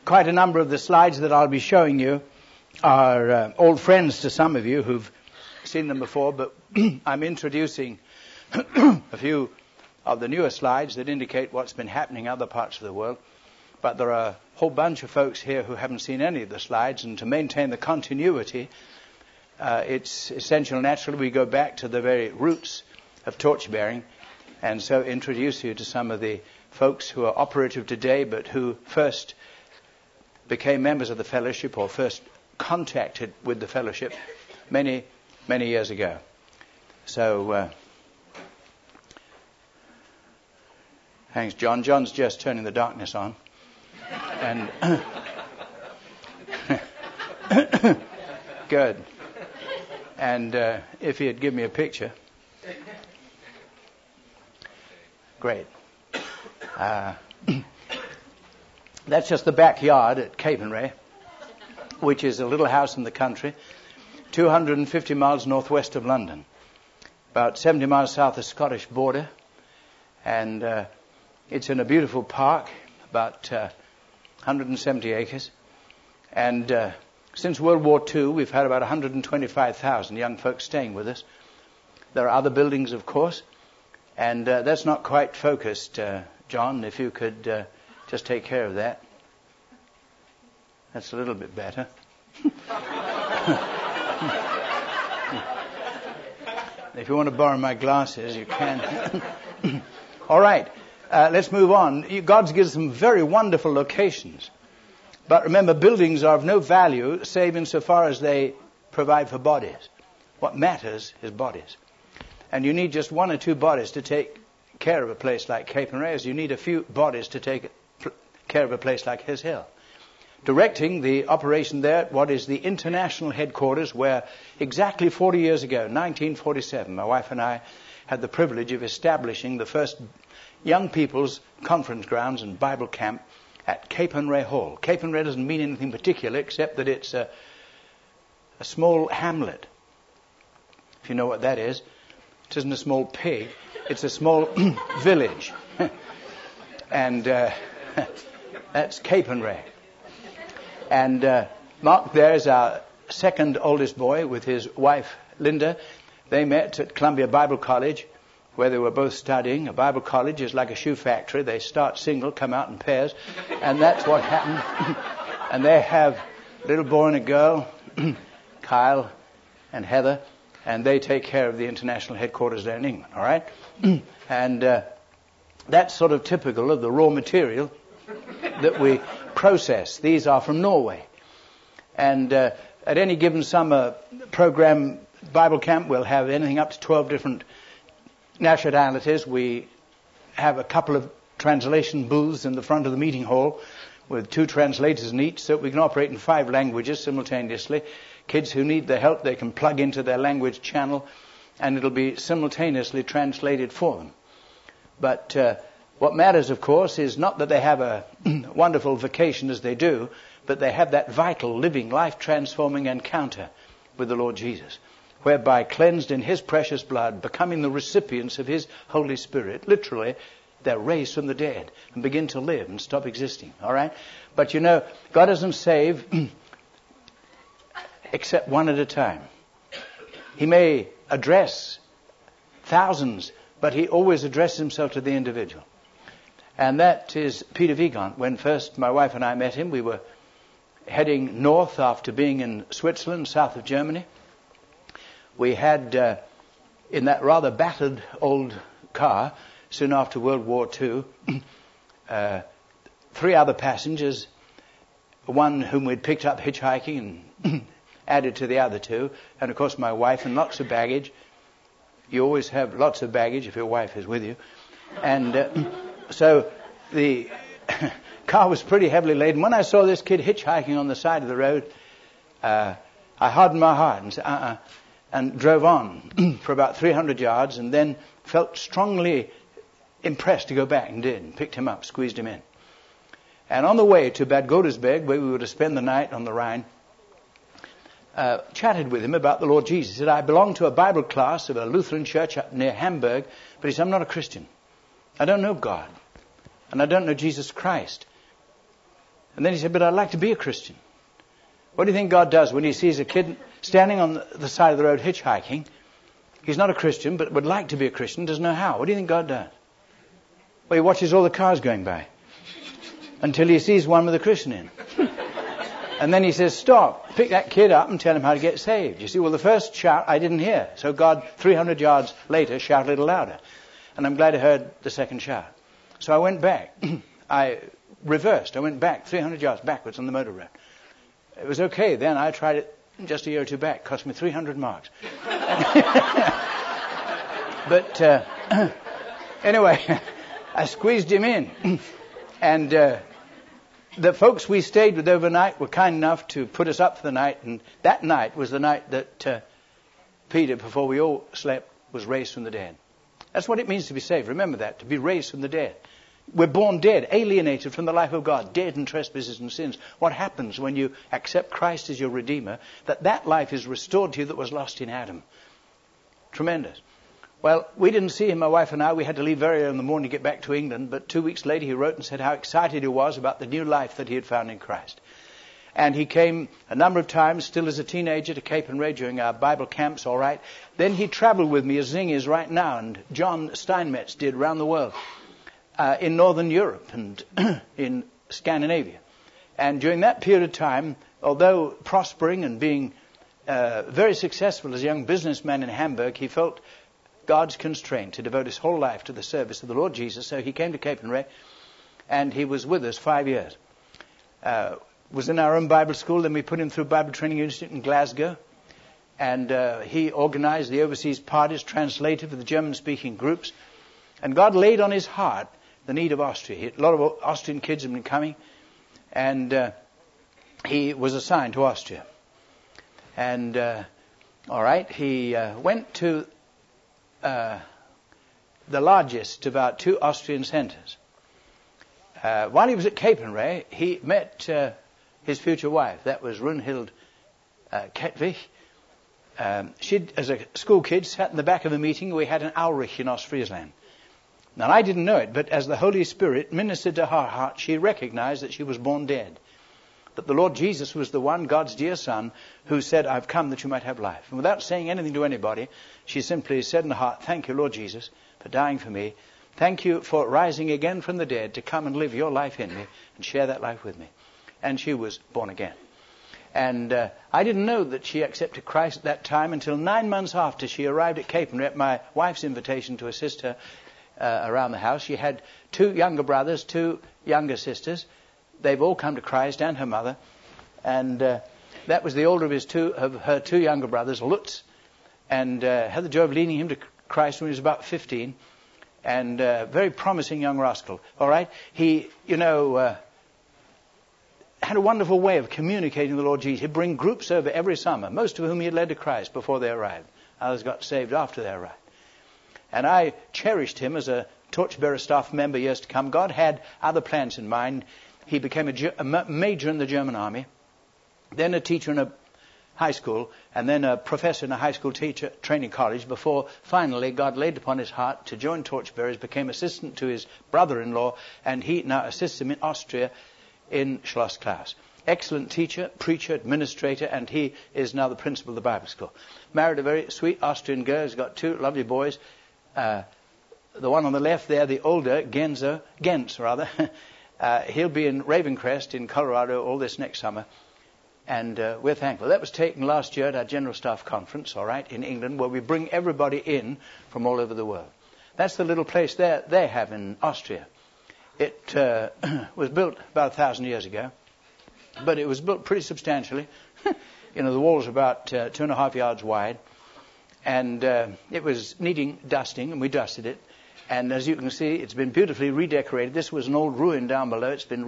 Quite a number of the slides that I'll be showing you are old friends to some of you who've seen them before, but I'm introducing a few of the newer slides that indicate what's been happening in other parts of the world. But there are a whole bunch of folks here who haven't seen any of the slides, and to maintain the continuity, it's essential naturally we go back to the very roots of torch-bearing, and so introduce you to some of the folks who are operative today, but who first became members of the fellowship or first contacted with the fellowship many, many years ago. So, thanks, John. John's just turning the darkness on. And good. And if he'd give me a picture. Great. That's just the backyard at Capernwray, which is a little house in the country, 250 miles northwest of London, about 70 miles south of the Scottish border. And it's in a beautiful park, about 170 acres. And since World War II, we've had about 125,000 young folks staying with us. There are other buildings, of course. And that's not quite focused, John, if you could just take care of that. That's a little bit better. If you want to borrow my glasses, you can. All right, let's move on. God gives them very wonderful locations. But remember, buildings are of no value save insofar as they provide for bodies. What matters is bodies. And you need just one or two bodies to take care of a place like Capernwray, as you need a few bodies to take care of a place like His Hill. Directing the operation there at what is the international headquarters, where exactly 40 years ago, 1947, my wife and I had the privilege of establishing the first young people's conference grounds and Bible camp at Capernwray Hall. Capernwray doesn't mean anything particular except that it's a small hamlet, if you know what that is. It isn't a small pig, it's a small village. And that's Capernwray. And Mark there is our second oldest boy with his wife Linda. They met at Columbia Bible College, where they were both studying. A Bible college is like a shoe factory. They start single, come out in pairs. And that's what happened. And they have a little boy and a girl, Kyle and Heather. And they take care of the international headquarters there in England, all right? And that's sort of typical of the raw material that we process. These are from Norway. And at any given summer program, Bible camp, we'll have anything up to 12 different nationalities. We have a couple of translation booths in the front of the meeting hall with 2 translators in each, so we can operate in 5 languages simultaneously. Kids who need the help, they can plug into their language channel, and it'll be simultaneously translated for them. But what matters, of course, is not that they have a wonderful vacation as they do, but they have that vital, living, life-transforming encounter with the Lord Jesus, whereby cleansed in His precious blood, becoming the recipients of His Holy Spirit, literally, they're raised from the dead and begin to live and stop existing, all right? But you know, God doesn't save except one at a time. He may address thousands, but He always addresses Himself to the individual. And that is Peter Wiegand. When first my wife and I met him, we were heading north after being in Switzerland, south of Germany. We had, in that rather battered old car, soon after World War II, 3 other passengers, one whom we'd picked up hitchhiking and added to the other 2, and of course my wife, and lots of baggage. You always have lots of baggage if your wife is with you. And so the car was pretty heavily laden. When I saw this kid hitchhiking on the side of the road, I hardened my heart and said, and drove on for about 300 yards, and then felt strongly impressed to go back, and did, and picked him up, squeezed him in. And on the way to Bad Godesberg, where we were to spend the night on the Rhine, chatted with him about the Lord Jesus. He said, I belong to a Bible class of a Lutheran church up near Hamburg, but he said, I'm not a Christian. I don't know God, and I don't know Jesus Christ. And then he said, but I'd like to be a Christian. What do you think God does when he sees a kid standing on the side of the road hitchhiking? He's not a Christian, but would like to be a Christian, doesn't know how. What do you think God does? Well, he watches all the cars going by until he sees one with a Christian in. And then he says, stop, pick that kid up and tell him how to get saved. You see, well, the first shout I didn't hear. So God, 300 yards later, shouted a little louder. And I'm glad I heard the second shout. So I went back. I reversed. I went back 300 yards backwards on the motor road. It was okay then. I tried it just a year or two back. It cost me 300 marks. But anyway, I squeezed him in. And the folks we stayed with overnight were kind enough to put us up for the night. And that night was the night that Peter, before we all slept, was raised from the dead. That's what it means to be saved. Remember that, to be raised from the dead. We're born dead, alienated from the life of God, dead in trespasses and sins. What happens when you accept Christ as your Redeemer? That life is restored to you that was lost in Adam. Tremendous. Well, we didn't see him, my wife and I. We had to leave very early in the morning to get back to England. But 2 weeks later he wrote and said how excited he was about the new life that he had found in Christ. And he came a number of times, still as a teenager, to Capernwray during our Bible camps, all right. Then he traveled with me, as Zing is right now, and John Steinmetz did around the world. In Northern Europe and in Scandinavia. And during that period of time, although prospering and being very successful as a young businessman in Hamburg, he felt God's constraint to devote his whole life to the service of the Lord Jesus. So he came to Capernwray, and he was with us 5 years. Was in our own Bible school. Then we put him through Bible Training Institute in Glasgow. And he organized the overseas parties, translated for the German-speaking groups. And God laid on his heart the need of Austria. A lot of Austrian kids have been coming. And he was assigned to Austria. And, all right, he went to the largest of our 2 Austrian centers. While he was at Capernwray, he met his future wife. That was Runhild Kettwig. She, as a school kid, sat in the back of a meeting. We had an Aurich in Ostfriesland. Now, I didn't know it, but as the Holy Spirit ministered to her heart, she recognized that she was born dead. That the Lord Jesus was the one, God's dear Son, who said, I've come that you might have life. And without saying anything to anybody, she simply said in her heart, thank you, Lord Jesus, for dying for me. Thank you for rising again from the dead to come and live your life in me and share that life with me. And she was born again. And I didn't know that she accepted Christ at that time until 9 months after she arrived at Capernwray at my wife's invitation to assist her around the house. She had 2 younger brothers, 2 younger sisters. They've all come to Christ, and her mother. And that was the older of her 2 younger brothers, Lutz, and had the joy of leading him to Christ when he was about 15. And very promising young rascal. All right? He, had a wonderful way of communicating the Lord Jesus. He'd bring groups over every summer, most of whom he had led to Christ before they arrived. Others got saved after they arrived. And I cherished him as a torchbearer staff member years to come. God had other plans in mind. He became a major in the German army, then a teacher in a high school, and then a professor in a high school teacher training college before finally God laid upon his heart to join torchbearers, became assistant to his brother-in-law, and he now assists him in Austria in Schloss Klaus. Excellent teacher, preacher, administrator, and he is now the principal of the Bible school. Married a very sweet Austrian girl. He's got 2 lovely boys. The one on the left there, the older, Gens, he'll be in Ravencrest in Colorado all this next summer. And we're thankful. That was taken last year at our General Staff Conference, all right, in England, where we bring everybody in from all over the world. That's the little place there they have in Austria. It was built about 1,000 years ago, but it was built pretty substantially. The walls are about 2.5 yards wide, and it was needing dusting, and we dusted it. And as you can see, it's been beautifully redecorated. This was an old ruin down below. It's been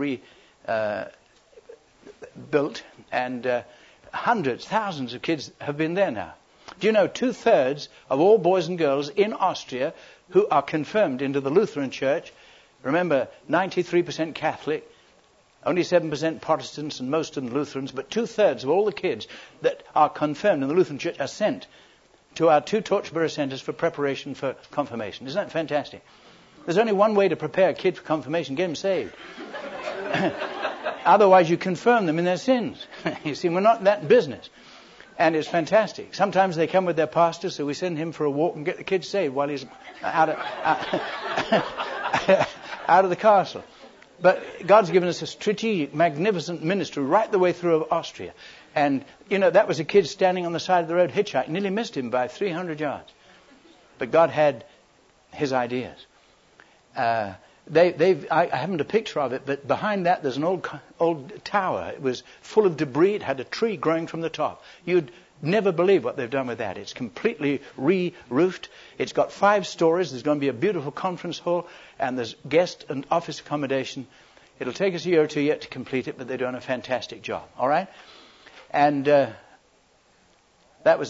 rebuilt, and hundreds, thousands of kids have been there now. Do you know 2/3 of all boys and girls in Austria who are confirmed into the Lutheran Church? Remember, 93% Catholic, only 7% Protestants, and most of them Lutherans. But 2/3 of all the kids that are confirmed in the Lutheran Church are sent to our 2 torchbearer centers for preparation for confirmation. Isn't that fantastic? There's only one way to prepare a kid for confirmation: get him saved. Otherwise, you confirm them in their sins. You see, we're not in that business. And it's fantastic. Sometimes they come with their pastor, so we send him for a walk and get the kids saved while he's out of the castle. But God's given us a strategic, magnificent ministry right the way through Austria. And, that was a kid standing on the side of the road hitchhiking. Nearly missed him by 300 yards. But God had his ideas. I haven't a picture of it, but behind that there's an old tower. It was full of debris. It had a tree growing from the top. You'd never believe what they've done with that. It's completely re-roofed. It's got 5 stories. There's going to be a beautiful conference hall, and there's guest and office accommodation. It'll take us a year or two yet to complete it, but they're doing a fantastic job. All right? And that was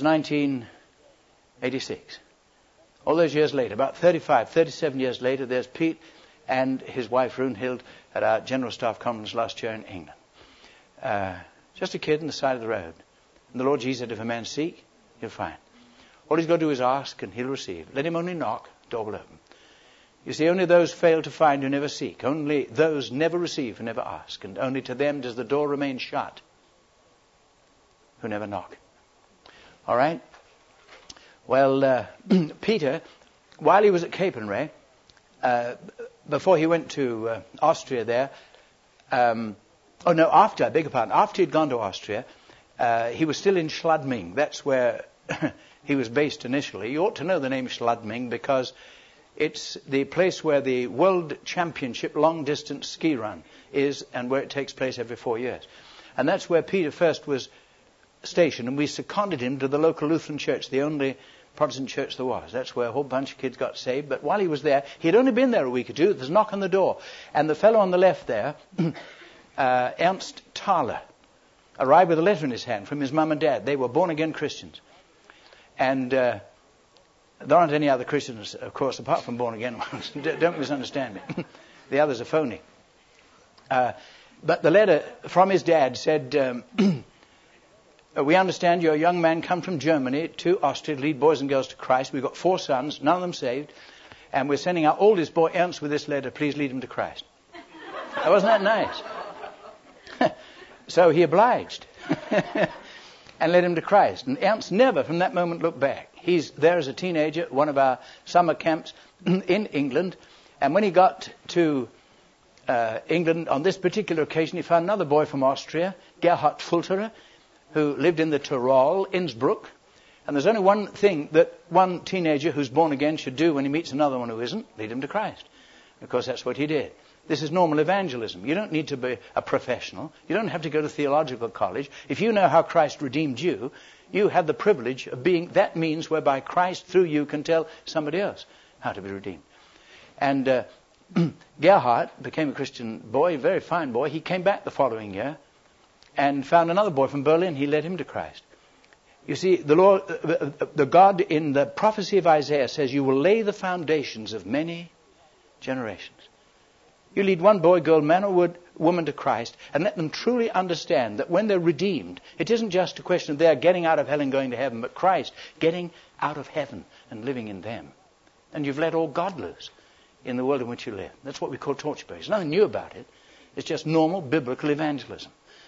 1986. All those years later, about 37 years later, there's Pete and his wife Runhild at our General Staff Conference last year in England. Just a kid on the side of the road. And the Lord Jesus said, if a man seek, he'll find. All he's got to do is ask and he'll receive. Let him only knock, door will open. You see, only those fail to find who never seek. Only those never receive who never ask. And only to them does the door remain shut who never knock. All right? Well, Peter, while he was at Capernwray, before he went to Austria there, after he'd gone to Austria, he was still in Schladming. That's where he was based initially. You ought to know the name Schladming because it's the place where the World Championship long-distance ski run is and where it takes place every 4 years. And that's where Peter first was stationed, and we seconded him to the local Lutheran church, the only Protestant church there was. That's where a whole bunch of kids got saved. But while he was there, he'd only been there a week or two. There's a knock on the door. And the fellow on the left there, Ernst Thaler, arrived with a letter in his hand from his mum and dad. They were born-again Christians. And there aren't any other Christians, of course, apart from born-again ones. Don't misunderstand me. The others are phony. But the letter from his dad said, we understand you're a young man come from Germany to Austria to lead boys and girls to Christ. We've got 4 sons, none of them saved. And we're sending our oldest boy, Ernst, with this letter. Please lead him to Christ. Now, wasn't that nice? So he obliged and led him to Christ. And Ernst never, from that moment, looked back. He's there as a teenager at one of our summer camps in England. And when he got to England on this particular occasion, he found another boy from Austria, Gerhard Fulterer, who lived in the Tyrol, Innsbruck. And there's only one thing that one teenager who's born again should do when he meets another one who isn't: lead him to Christ. Of course, that's what he did. This is normal evangelism. You don't need to be a professional. You don't have to go to theological college. If you know how Christ redeemed you, you have the privilege of being that means whereby Christ, through you, can tell somebody else how to be redeemed. And Gerhard became a Christian boy, a very fine boy. He came back the following year and found another boy from Berlin. He led him to Christ. You see, the Lord, the God in the prophecy of Isaiah says, you will lay the foundations of many generations. You lead one boy, girl, man or woman to Christ, and let them truly understand that when they're redeemed, it isn't just a question of their getting out of hell and going to heaven, but Christ getting out of heaven and living in them. And you've let all God loose in the world in which you live. That's what we call Torchbearer. There's nothing new about it. It's just normal biblical evangelism.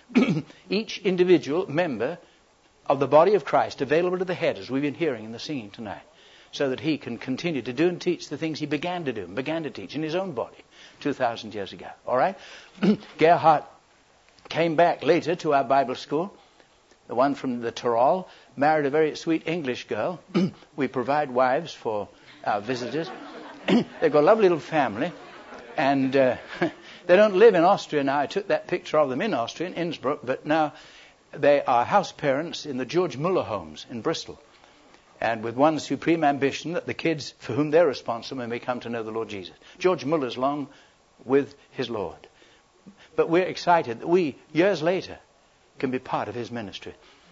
Each individual member of the body of Christ available to the head, as we've been hearing in the singing tonight, so that he can continue to do and teach the things he began to do and began to teach in his own body 2,000 years ago. All right? Gerhard came back later to our Bible school, the one from the Tyrol, married a very sweet English girl. We provide wives for our visitors. They've got a lovely little family, and they don't live in Austria now. I took that picture of them in Austria, in Innsbruck, but now they are house parents in the George Muller homes in Bristol, and with one supreme ambition that the kids for whom they're responsible may come to know the Lord Jesus. George Muller's long with his Lord. But we're excited that we, years later, can be part of his ministry.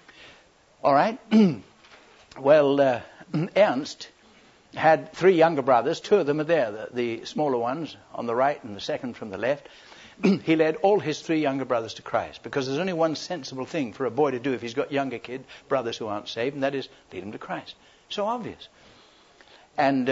All right? Well, Ernst had 3 younger brothers. 2 of them are there, the smaller ones on the right and the second from the left. He led all his 3 younger brothers to Christ, because there's only one sensible thing for a boy to do if he's got younger brothers who aren't saved, and that is lead them to Christ. So obvious. And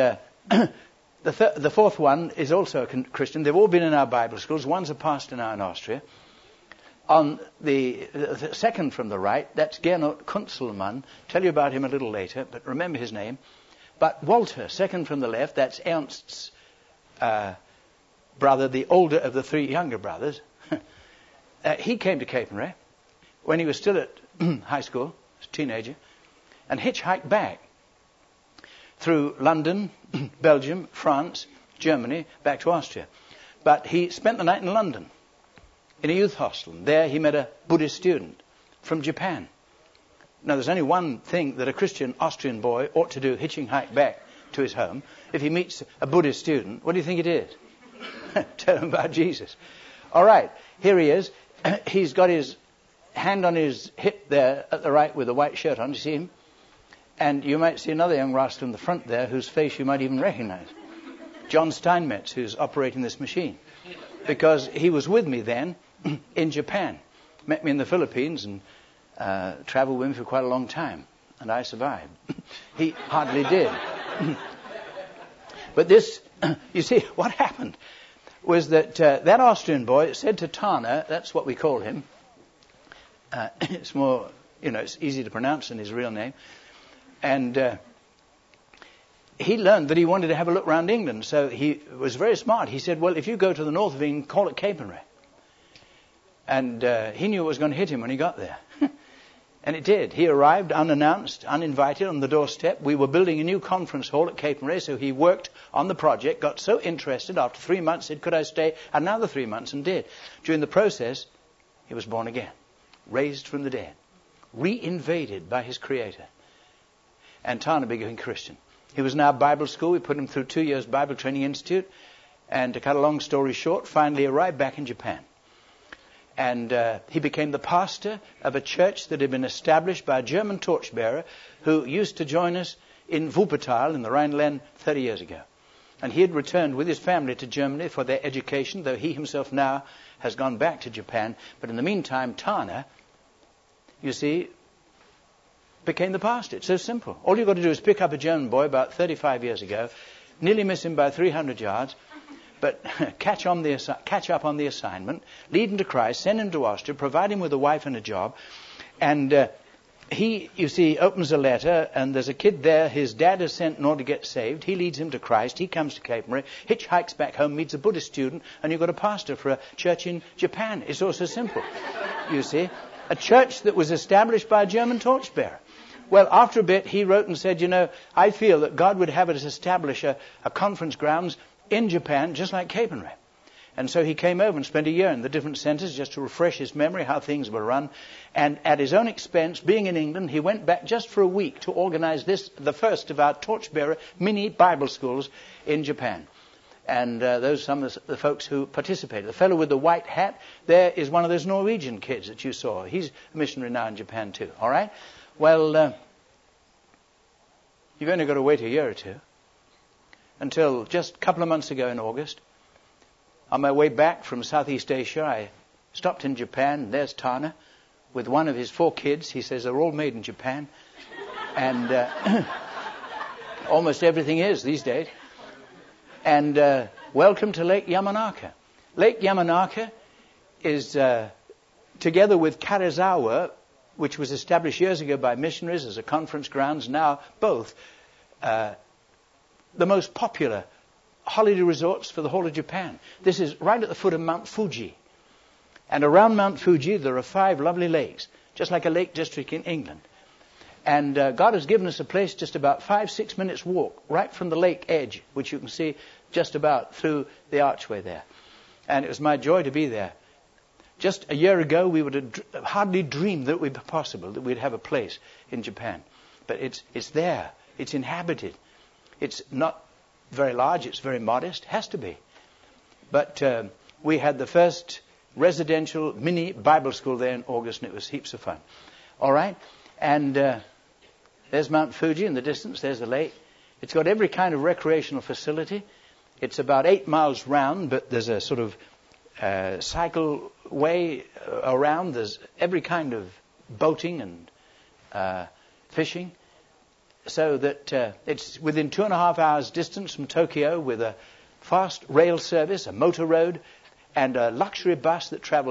the fourth one is also a Christian. They've all been in our Bible schools. One's a pastor now in Austria. On the second from the right, that's Gernot Kunzelmann. Tell you about him a little later, but remember his name. But Walter, second from the left, that's Ernst's brother, the older of the three younger brothers. He came to Capernwray when he was still at high school, as a teenager, and hitchhiked back through London, Belgium, France, Germany, back to Austria. But he spent the night in London, in a youth hostel. There he met a Buddhist student from Japan. Now, there's only one thing that a Christian Austrian boy ought to do, hitchhike back to his home. If he meets a Buddhist student, what do you think it is? Tell him about Jesus. All right, here he is. He's got his hand on his hip there at the right with a white shirt on. Do you see him? And you might see another young rascal in the front there whose face you might even recognize. John Steinmetz, who's operating this machine. Because he was with me then in Japan. Met me in the Philippines and traveled with me for quite a long time. And I survived. He hardly did. But this, you see, what happened was that that Austrian boy said to Tana, that's what we call him. It's more, it's easy to pronounce than his real name. And he learned that he wanted to have a look around England. So he was very smart. He said, well, if you go to the north of England, call it Capernwray. And he knew it was going to hit him when he got there. And it did. He arrived unannounced, uninvited on the doorstep. We were building a new conference hall at Capernwray, so he worked on the project, got so interested, after 3 months said, could I stay another 3 months, and did. During the process, he was born again, raised from the dead, reinvaded by his Creator. And Tana became Christian. He was now at Bible school. We put him through 2 years Bible Training Institute. And to cut a long story short, finally arrived back in Japan. And he became the pastor of a church that had been established by a German torchbearer who used to join us in Wuppertal in the Rhineland 30 years ago. And he had returned with his family to Germany for their education, though he himself now has gone back to Japan. But in the meantime, Tana, you see, became the pastor. It's so simple. All you've got to do is pick up a German boy about 35 years ago, nearly miss him by 300 yards, but catch up on the assignment, lead him to Christ, send him to Austria, provide him with a wife and a job. And he, you see, opens a letter, and there's a kid there his dad has sent in order to get saved. He leads him to Christ. He comes to Capernwray, hitchhikes back home, meets a Buddhist student, and you've got a pastor for a church in Japan. It's all so simple, you see. A church that was established by a German torchbearer. Well, after a bit, he wrote and said, I feel that God would have us establish a conference grounds in Japan, just like Capernwray. And so he came over and spent a year in the different centers just to refresh his memory, how things were run. And at his own expense, being in England, he went back just for a week to organize this, the first of our torchbearer mini Bible schools in Japan. And those are some of the folks who participated. The fellow with the white hat there is one of those Norwegian kids that you saw. He's a missionary now in Japan too. All right? Well, you've only got to wait a year or two until just a couple of months ago in August. On my way back from Southeast Asia, I stopped in Japan, and there's Tana with one of his 4 kids. He says they're all made in Japan. And almost everything is these days. And welcome to Lake Yamanaka. Lake Yamanaka is, together with Karazawa, which was established years ago by missionaries as a conference grounds, now both the most popular holiday resorts for the whole of Japan. This is right at the foot of Mount Fuji. And around Mount Fuji there are 5 lovely lakes, just like a lake district in England. And God has given us a place just about 5-6 minutes walk right from the lake edge, which you can see just about through the archway there. And it was my joy to be there. Just a year ago, we would have hardly dreamed that it would be possible that we'd have a place in Japan. But it's there. It's inhabited. It's not very large. It's very modest. Has to be. But we had the first residential mini Bible school there in August, and it was heaps of fun. All right? And there's Mount Fuji in the distance. There's the lake. It's got every kind of recreational facility. It's about 8 miles round, but there's a sort of cycle way around. There's every kind of boating and fishing, so that it's within 2.5 hours distance from Tokyo, with a fast rail service, a motor road, and a luxury bus that travels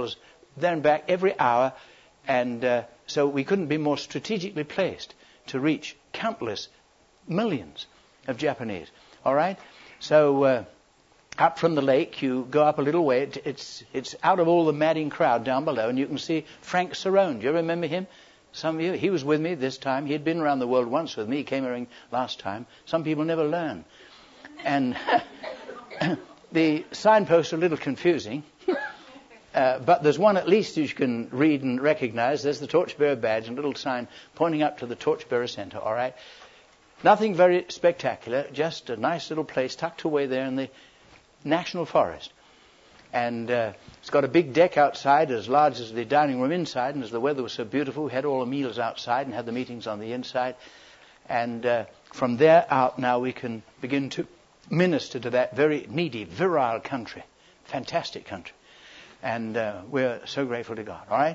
there and back every hour. And so we couldn't be more strategically placed to reach countless millions of Japanese. All right? So up from the lake, you go up a little way. It's out of all the madding crowd down below, and you can see Frank Cerrone. Do you remember him? Some of you? He was with me this time. He had been around the world once with me. He came around last time. Some people never learn. And the signposts are a little confusing. But there's one at least you can read and recognize. There's the Torchbearer badge and a little sign pointing up to the Torchbearer Center, all right? Nothing very spectacular, just a nice little place tucked away there in the National Forest. And it's got a big deck outside as large as the dining room inside, and as the weather was so beautiful, we had all the meals outside and had the meetings on the inside. And from there out now we can begin to minister to that very needy, virile country. Fantastic country. And we're so grateful to God. All right?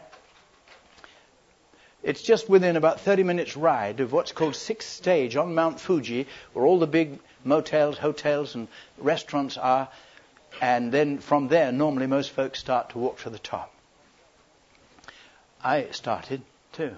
It's just within about 30 minutes ride of what's called 6th Stage on Mount Fuji, where all the big motels, hotels, and restaurants are. And then from there, normally most folks start to walk to the top. I started too.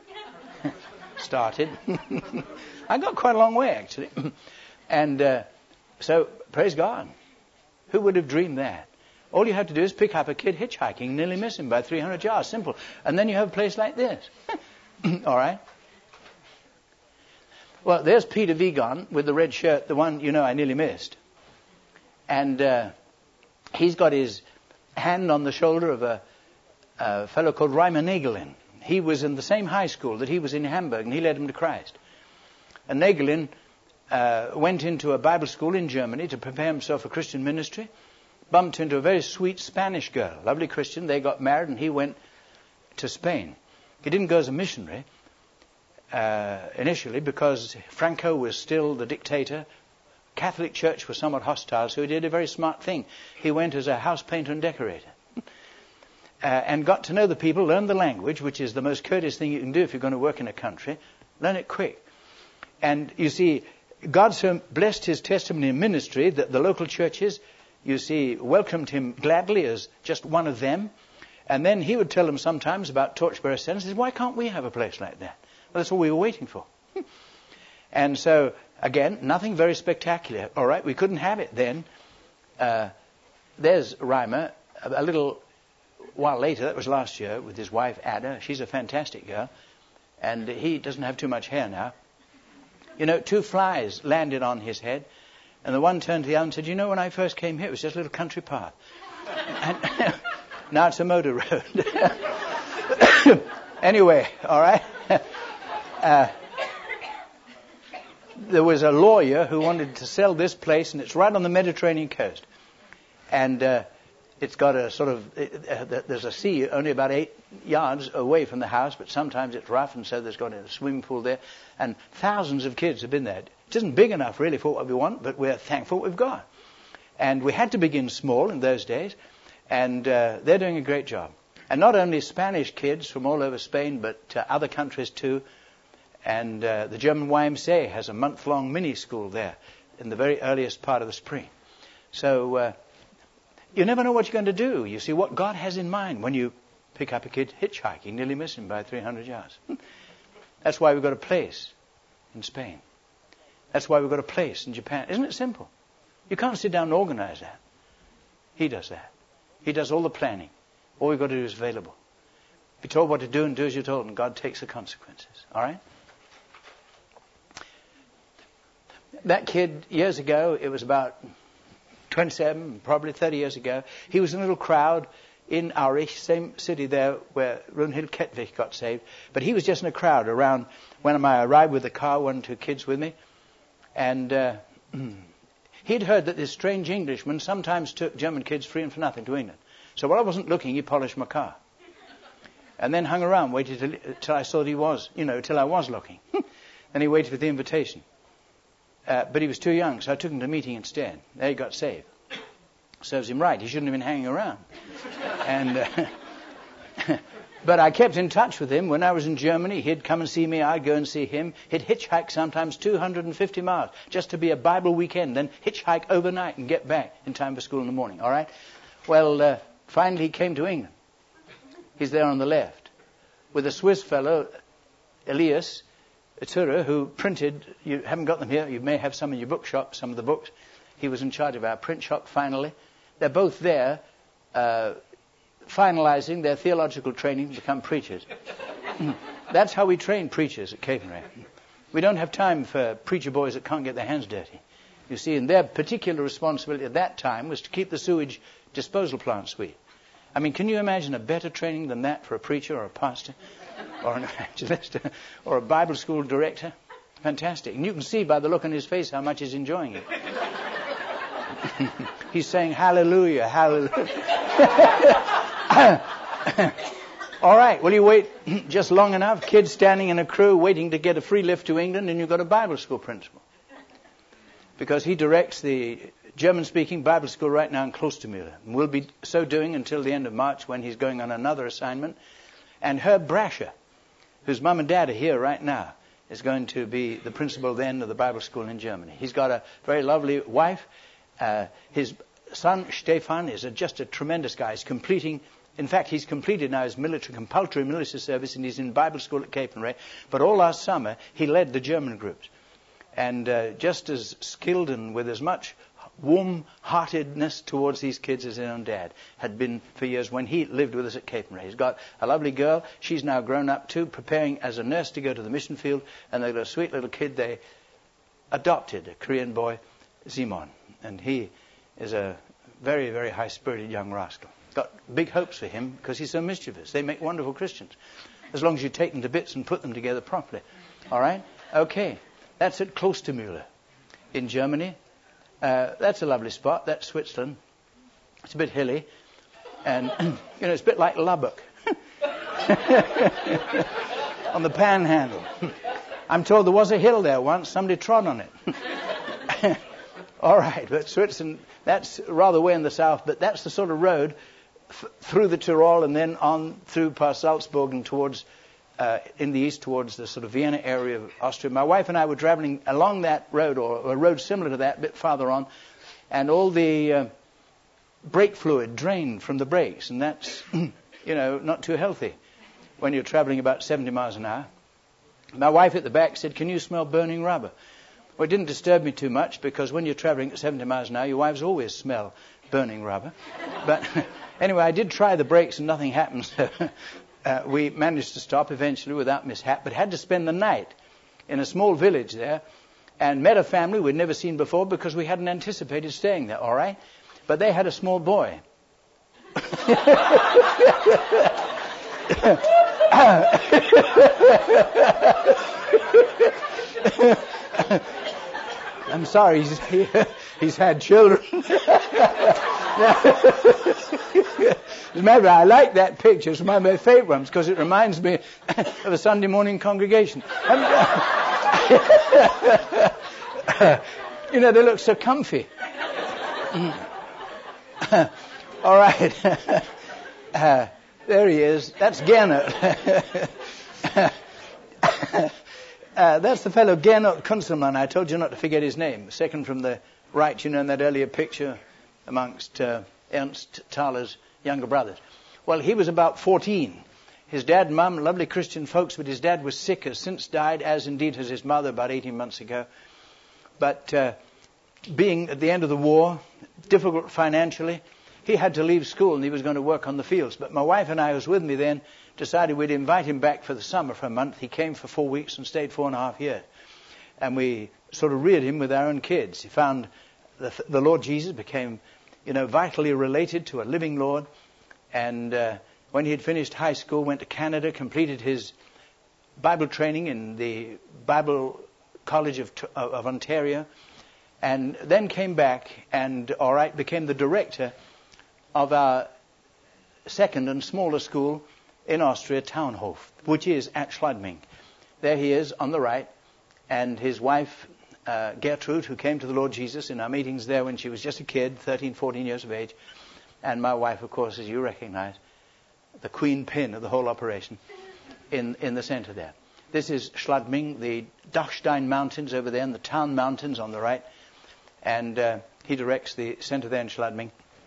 I got quite a long way, actually. And so, praise God. Who would have dreamed that? All you have to do is pick up a kid hitchhiking, nearly miss him by 300 yards. Simple. And then you have a place like this. All right? Well, there's Peter Vigon with the red shirt, the one, I nearly missed. And he's got his hand on the shoulder of a fellow called Reimer Nagelin. He was in the same high school that he was in Hamburg, and he led him to Christ. And Nagelin went into a Bible school in Germany to prepare himself for Christian ministry. Bumped into a very sweet Spanish girl, lovely Christian. They got married, and he went to Spain. He didn't go as a missionary initially because Franco was still the dictator. Catholic Church was somewhat hostile, so he did a very smart thing. He went as a house painter and decorator and got to know the people, learn the language, which is the most courteous thing you can do if you're going to work in a country. Learn it quick. And you see, God so blessed his testimony and ministry that the local churches, you see, welcomed him gladly as just one of them. And then he would tell them sometimes about Torchbearer Center. He says, why can't we have a place like that? Well, that's all we were waiting for. And so, again, nothing very spectacular. All right, we couldn't have it then. There's Reimer, a little while later, that was last year, with his wife Ada. She's a fantastic girl. And he doesn't have too much hair now. 2 flies landed on his head. And the one turned to the other and said, when I first came here, it was just a little country path. And now it's a motor road. Anyway, all right. There was a lawyer who wanted to sell this place, and it's right on the Mediterranean coast. And it's got a sort of, there's a sea only about 8 yards away from the house, but sometimes it's rough, and so there's got a swimming pool there. And thousands of kids have been there. It isn't big enough really for what we want, but we're thankful we've got. And we had to begin small in those days, and they're doing a great job. And not only Spanish kids from all over Spain, but other countries too. And the German YMCA has a month-long mini school there in the very earliest part of the spring. So you never know what you're going to do. You see what God has in mind when you pick up a kid hitchhiking, nearly miss him by 300 yards. That's why we've got a place in Spain. That's why we've got a place in Japan. Isn't it simple? You can't sit down and organize that. He does that. He does all the planning. All we've got to do is available. Be told what to do and do as you're told, and God takes the consequences. All right? That kid, years ago, it was about 27, probably 30 years ago, he was in a little crowd in Aurich, same city there where Runhild Ketvik got saved. But he was just in a crowd around when I arrived with the car, 1 or 2 kids with me. And he'd heard that this strange Englishman sometimes took German kids free and for nothing to England. So while I wasn't looking, he polished my car. And then hung around, waited till I saw that he was, till I was looking. Then he waited for the invitation. But he was too young, so I took him to a meeting instead. There he got saved. Serves him right. He shouldn't have been hanging around. And but I kept in touch with him. When I was in Germany, he'd come and see me. I'd go and see him. He'd hitchhike sometimes 250 miles just to be a Bible weekend, then hitchhike overnight and get back in time for school in the morning. All right? Well, finally he came to England. He's there on the left. With a Swiss fellow, Elias Etura, who printed, you haven't got them here, you may have some in your bookshop, some of the books. He was in charge of our print shop finally. They're both there finalizing their theological training to become preachers. That's how we train preachers at Capernwray. We don't have time for preacher boys that can't get their hands dirty. You see, and their particular responsibility at that time was to keep the sewage disposal plant sweet. I mean, can you imagine a better training than that for a preacher or a pastor or an evangelist or a Bible school director? Fantastic. And you can see by the look on his face how much he's enjoying it. He's saying, hallelujah, hallelujah. All right, well, you wait just long enough, kids standing in a crew waiting to get a free lift to England, and you've got a Bible school principal. Because he directs the German-speaking Bible school right now in Klostermühle. And will be so doing until the end of March when he's going on another assignment. And Herb Brasher, whose mum and dad are here right now, is going to be the principal then of the Bible school in Germany. He's got a very lovely wife. His son, Stefan, is just a tremendous guy. He's completed now his compulsory military service, and he's in Bible school at Capernwray. But all last summer, he led the German groups. And just as skilled and with as much warm-heartedness towards these kids as his own dad had been for years when he lived with us at Capernwray. He's got a lovely girl. She's now grown up too, preparing as a nurse to go to the mission field. And they've got a sweet little kid they adopted, a Korean boy, Simon. And he is a very, very high-spirited young rascal. Got big hopes for him because he's so mischievous. They make wonderful Christians. As long as you take them to bits and put them together properly. All right? Okay. That's at Klostermühle in Germany. That's a lovely spot. That's Switzerland. It's a bit hilly. And, it's a bit like Lubbock. On the panhandle. I'm told there was a hill there once. Somebody trod on it. All right. But Switzerland, that's rather way in the south. But that's the sort of road through the Tyrol and then on through past Salzburg and towards in the east towards the sort of Vienna area of Austria. My wife and I were traveling along that road, or a road similar to that, a bit farther on, and all the brake fluid drained from the brakes, and that's, not too healthy when you're traveling about 70 miles an hour. My wife at the back said, "Can you smell burning rubber?" Well, it didn't disturb me too much, because when you're traveling at 70 miles an hour, your wives always smell burning rubber. But anyway, I did try the brakes and nothing happened, so we managed to stop eventually without mishap, but had to spend the night in a small village there and met a family we'd never seen before because we hadn't anticipated staying there, all right? But they had a small boy. I'm sorry, he's had children. As a matter of fact, I like that picture. It's one of my favorite ones because it reminds me of a Sunday morning congregation. They look so comfy. All right. There he is. That's Gernot. That's the fellow Gernot Kunzelmann. I told you not to forget his name. Second from the right, in that earlier picture amongst Ernst Thaler's younger brothers. Well, he was about 14. His dad and mum, lovely Christian folks, but his dad was sick, has since died, as indeed has his mother about 18 months ago. But being at the end of the war, difficult financially, he had to leave school and he was going to work on the fields. But my wife and I, who was with me then, decided we'd invite him back for the summer for a month. He came for 4 weeks and stayed 4.5 years. And we sort of reared him with our own kids. He found the Lord Jesus, became, vitally related to a living Lord. And when he had finished high school, went to Canada, completed his Bible training in the Bible College of Ontario, and then came back and, became the director of our second and smaller school in Austria, Taunhof, which is at Schladming. There he is on the right, and his wife, Gertrude, who came to the Lord Jesus in our meetings there when she was just a kid, 13, 14 years of age, and my wife, of course, as you recognize, the queen pin of the whole operation in the center there. This is Schladming, the Dachstein Mountains over there, and the Town Mountains on the right, and he directs the center there in Schladming.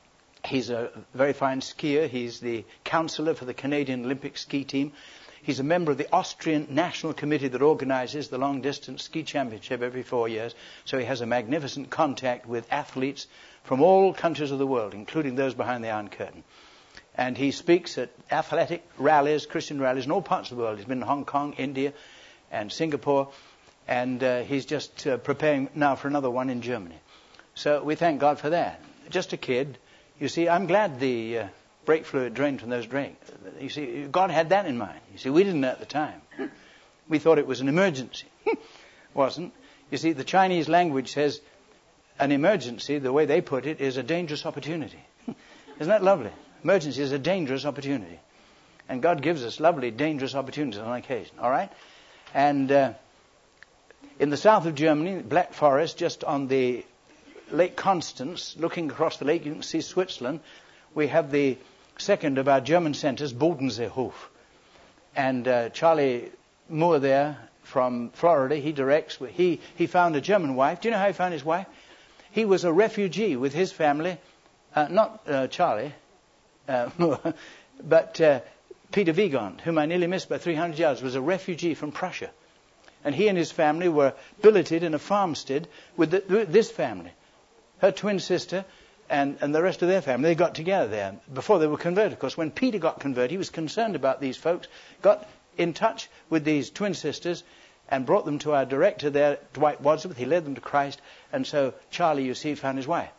He's a very fine skier. He's the counselor for the Canadian Olympic ski team. He's a member of the Austrian National Committee that organizes the long-distance ski championship every 4 years. So he has a magnificent contact with athletes from all countries of the world, including those behind the Iron Curtain. And he speaks at athletic rallies, Christian rallies in all parts of the world. He's been in Hong Kong, India, and Singapore. And he's just preparing now for another one in Germany. So we thank God for that. Just a kid. You see, I'm glad the brake fluid drained from those brakes. You see, God had that in mind. You see, we didn't at the time. We thought it was an emergency. Wasn't. You see, the Chinese language says an emergency, the way they put it, is a dangerous opportunity. Isn't that lovely? Emergency is a dangerous opportunity. And God gives us lovely, dangerous opportunities on occasion. All right? And in the south of Germany, Black Forest, just on the Lake Constance, looking across the lake, you can see Switzerland. We have the second of our German centers, Bodenseehof. And Charlie Moore there from Florida, he directs. He found a German wife. Do you know how he found his wife? He was a refugee with his family. Not Charlie, but Peter Wiegand, whom I nearly missed by 300 yards, was a refugee from Prussia. And he and his family were billeted in a farmstead with this family. Her twin sister and the rest of their family, they got together there before they were converted. Of course, when Peter got converted, he was concerned about these folks, got in touch with these twin sisters and brought them to our director there, Dwight Wadsworth. He led them to Christ. And so Charlie, you see, found his wife.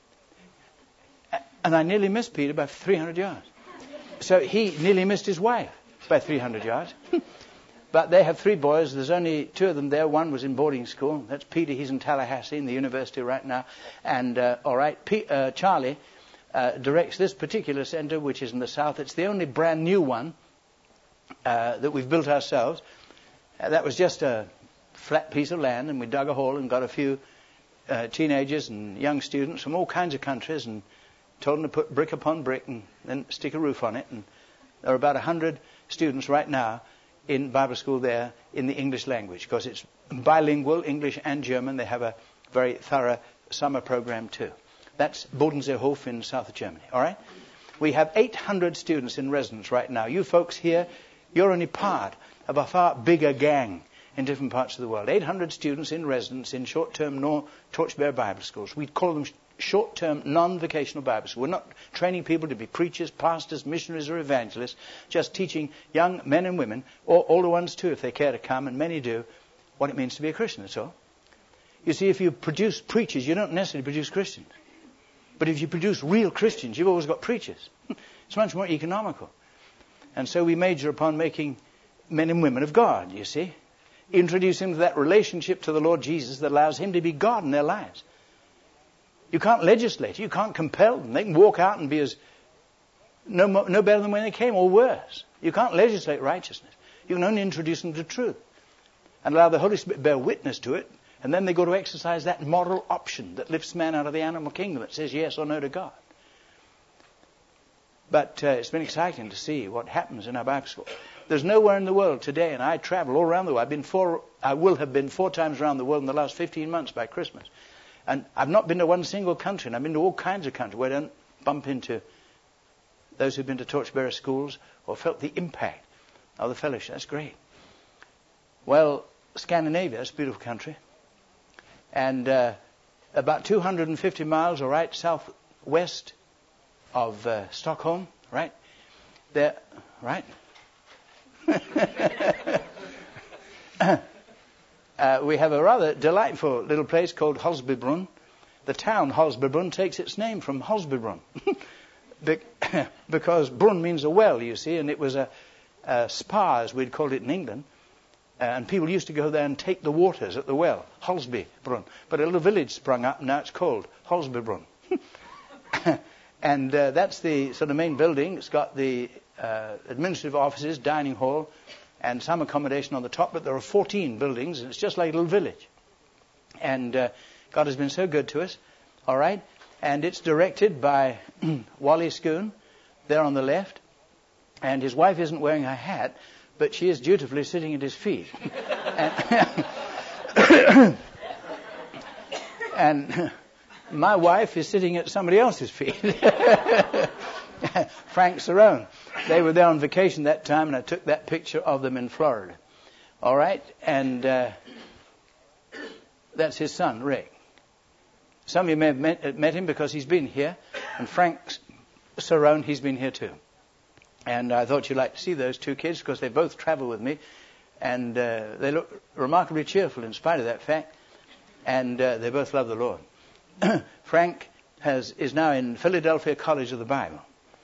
And I nearly missed Peter by 300 yards. So he nearly missed his wife by 300 yards. But they have 3 boys. There's only 2 of them there. One was in boarding school. That's Peter. He's in Tallahassee in the university right now. And, all right, Charlie directs this particular center, which is in the south. It's the only brand new one that we've built ourselves. That was just a flat piece of land, and we dug a hole and got a few teenagers and young students from all kinds of countries and told them to put brick upon brick and then stick a roof on it. And there are about 100 students right now in Bible school there in the English language, because it's bilingual, English and German. They have a very thorough summer program too. That's Bodenseehof in south of Germany. All right? We have 800 students in residence right now. You folks here, you're only part of a far bigger gang in different parts of the world. 800 students in residence in short-term Torchbearer Bible schools. We call them short-term, non-vocational Bible schools. We're not training people to be preachers, pastors, missionaries, or evangelists, just teaching young men and women, or older ones too, if they care to come, and many do, what it means to be a Christian, that's all. You see, if you produce preachers, you don't necessarily produce Christians. But if you produce real Christians, you've always got preachers. It's much more economical. And so we major upon making men and women of God, you see. Introduce them to that relationship to the Lord Jesus that allows Him to be God in their lives. You can't legislate. You can't compel them. They can walk out and be as no better than when they came, or worse. You can't legislate righteousness. You can only introduce them to truth and allow the Holy Spirit to bear witness to it, and then they go to exercise that moral option that lifts man out of the animal kingdom that says yes or no to God. But it's been exciting to see what happens in our Bible school. There's nowhere in the world today, and I travel all around the world. I will have been 4 times around the world in the last 15 months by Christmas. And I've not been to one single country, and I've been to all kinds of countries where I don't bump into those who've been to Torchbearer schools or felt the impact of the fellowship. That's great. Well, Scandinavia, it's a beautiful country. And about 250 miles, all right, southwest of Stockholm, right? There, right? We have a rather delightful little place called Holsbybrunn. The town Holsbybrunn takes its name from Holsbybrunn. Because brunn means a well, you see, and it was a spa, as we'd called it in England. And people used to go there and take the waters at the well, Holsbybrunn. But a little village sprung up, and now it's called Holsbybrunn. And that's the sort of main building. It's got the administrative offices, dining hall, and some accommodation on the top. But there are 14 buildings, and it's just like a little village. And God has been so good to us. All right? And it's directed by Wally Schoon, there on the left. And his wife isn't wearing her hat, but she is dutifully sitting at his feet. And My wife is sitting at somebody else's feet. Frank Cerrone. They were there on vacation that time, and I took that picture of them in Florida. All right? And that's his son, Rick. Some of you may have met him because he's been here. And Frank Cerrone, he's been here too. And I thought you'd like to see those two kids because they both travel with me. And they look remarkably cheerful in spite of that fact. And they both love the Lord. Frank is now in Philadelphia College of the Bible.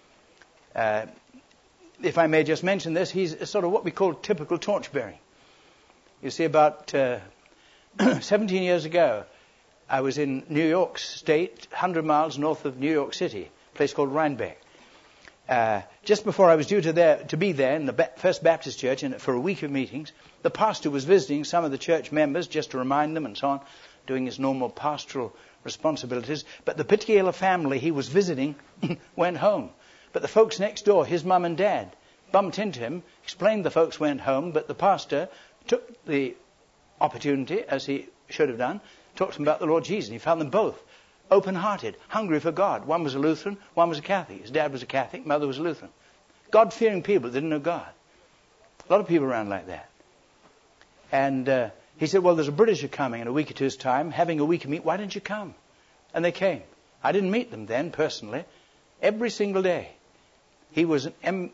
If I may just mention this, he's sort of what we call typical torchbearing. You see, about 17 years ago, I was in New York State, 100 miles north of New York City, a place called Rhinebeck. Just before I was due to be there in the First Baptist Church for a week of meetings, the pastor was visiting some of the church members just to remind them and so on, doing his normal pastoral responsibilities. But the particular family he was visiting went home. But the folks next door, his mum and dad, bumped into him, explained the folks went home, but the pastor took the opportunity, as he should have done, talked to them about the Lord Jesus. And he found them both open-hearted, hungry for God. One was a Lutheran, one was a Catholic. His dad was a Catholic, mother was a Lutheran. God-fearing people that didn't know God. A lot of people around like that. And he said, well, there's a Britisher coming in a week or two's time, having a week of meet. Why didn't you come? And they came. I didn't meet them then, personally. Every single day. He was in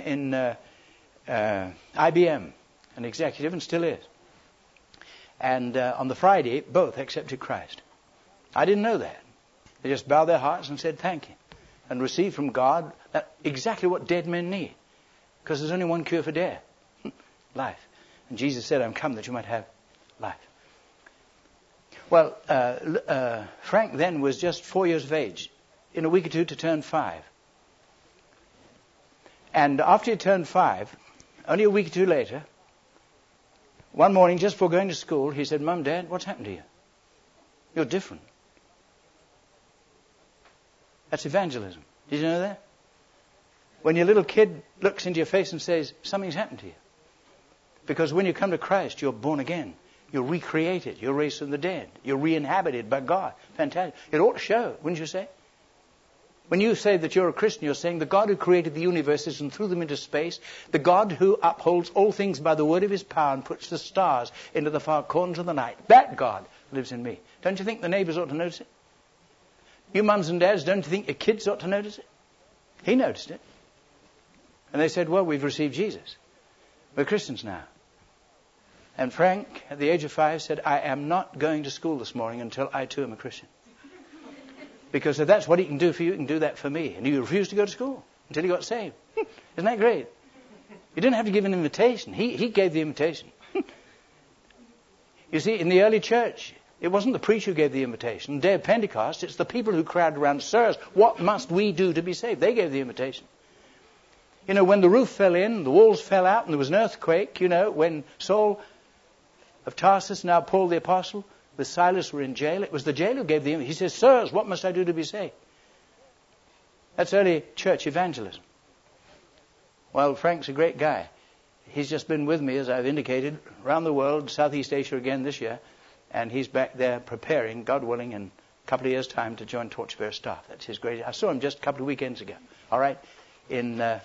IBM, an executive, and still is. And on the Friday, both accepted Christ. I didn't know that. They just bowed their hearts and said thank you. And received from God exactly what dead men need. Because there's only one cure for death. Life. And Jesus said, I'm come that you might have life. Well, Frank then was just 4 years of age. In a week or two to turn 5. And after he turned 5, only a week or two later, one morning just before going to school, he said, Mum, Dad, what's happened to you? You're different. That's evangelism. Did you know that? When your little kid looks into your face and says, something's happened to you. Because when you come to Christ, you're born again. You're recreated. You're raised from the dead. You're re-inhabited by God. Fantastic. It ought to show, wouldn't you say? When you say that you're a Christian, you're saying the God who created the universes and threw them into space, the God who upholds all things by the word of his power and puts the stars into the far corners of the night, that God lives in me. Don't you think the neighbours ought to notice it? You mums and dads, don't you think your kids ought to notice it? He noticed it. And they said, well, we've received Jesus. We're Christians now. And Frank, at the age of 5, said, I am not going to school this morning until I too am a Christian. Because if that's what he can do for you, he can do that for me. And he refused to go to school until he got saved. Isn't that great? You didn't have to give an invitation. He gave the invitation. You see, in the early church, it wasn't the preacher who gave the invitation. On the day of Pentecost, it's the people who crowded around, sirs, what must we do to be saved? They gave the invitation. You know, when the roof fell in, the walls fell out, and there was an earthquake, you know, when Saul of Tarsus, now Paul the Apostle, with Silas were in jail. It was the jailer who gave the invitation. He says, sirs, what must I do to be saved? That's early church evangelism. Well, Frank's a great guy. He's just been with me, as I've indicated, around the world, Southeast Asia again this year. And he's back there preparing, God willing, in a couple of years' time to join Torchbearer staff. That's his great... I saw him just a couple of weekends ago. All right? In the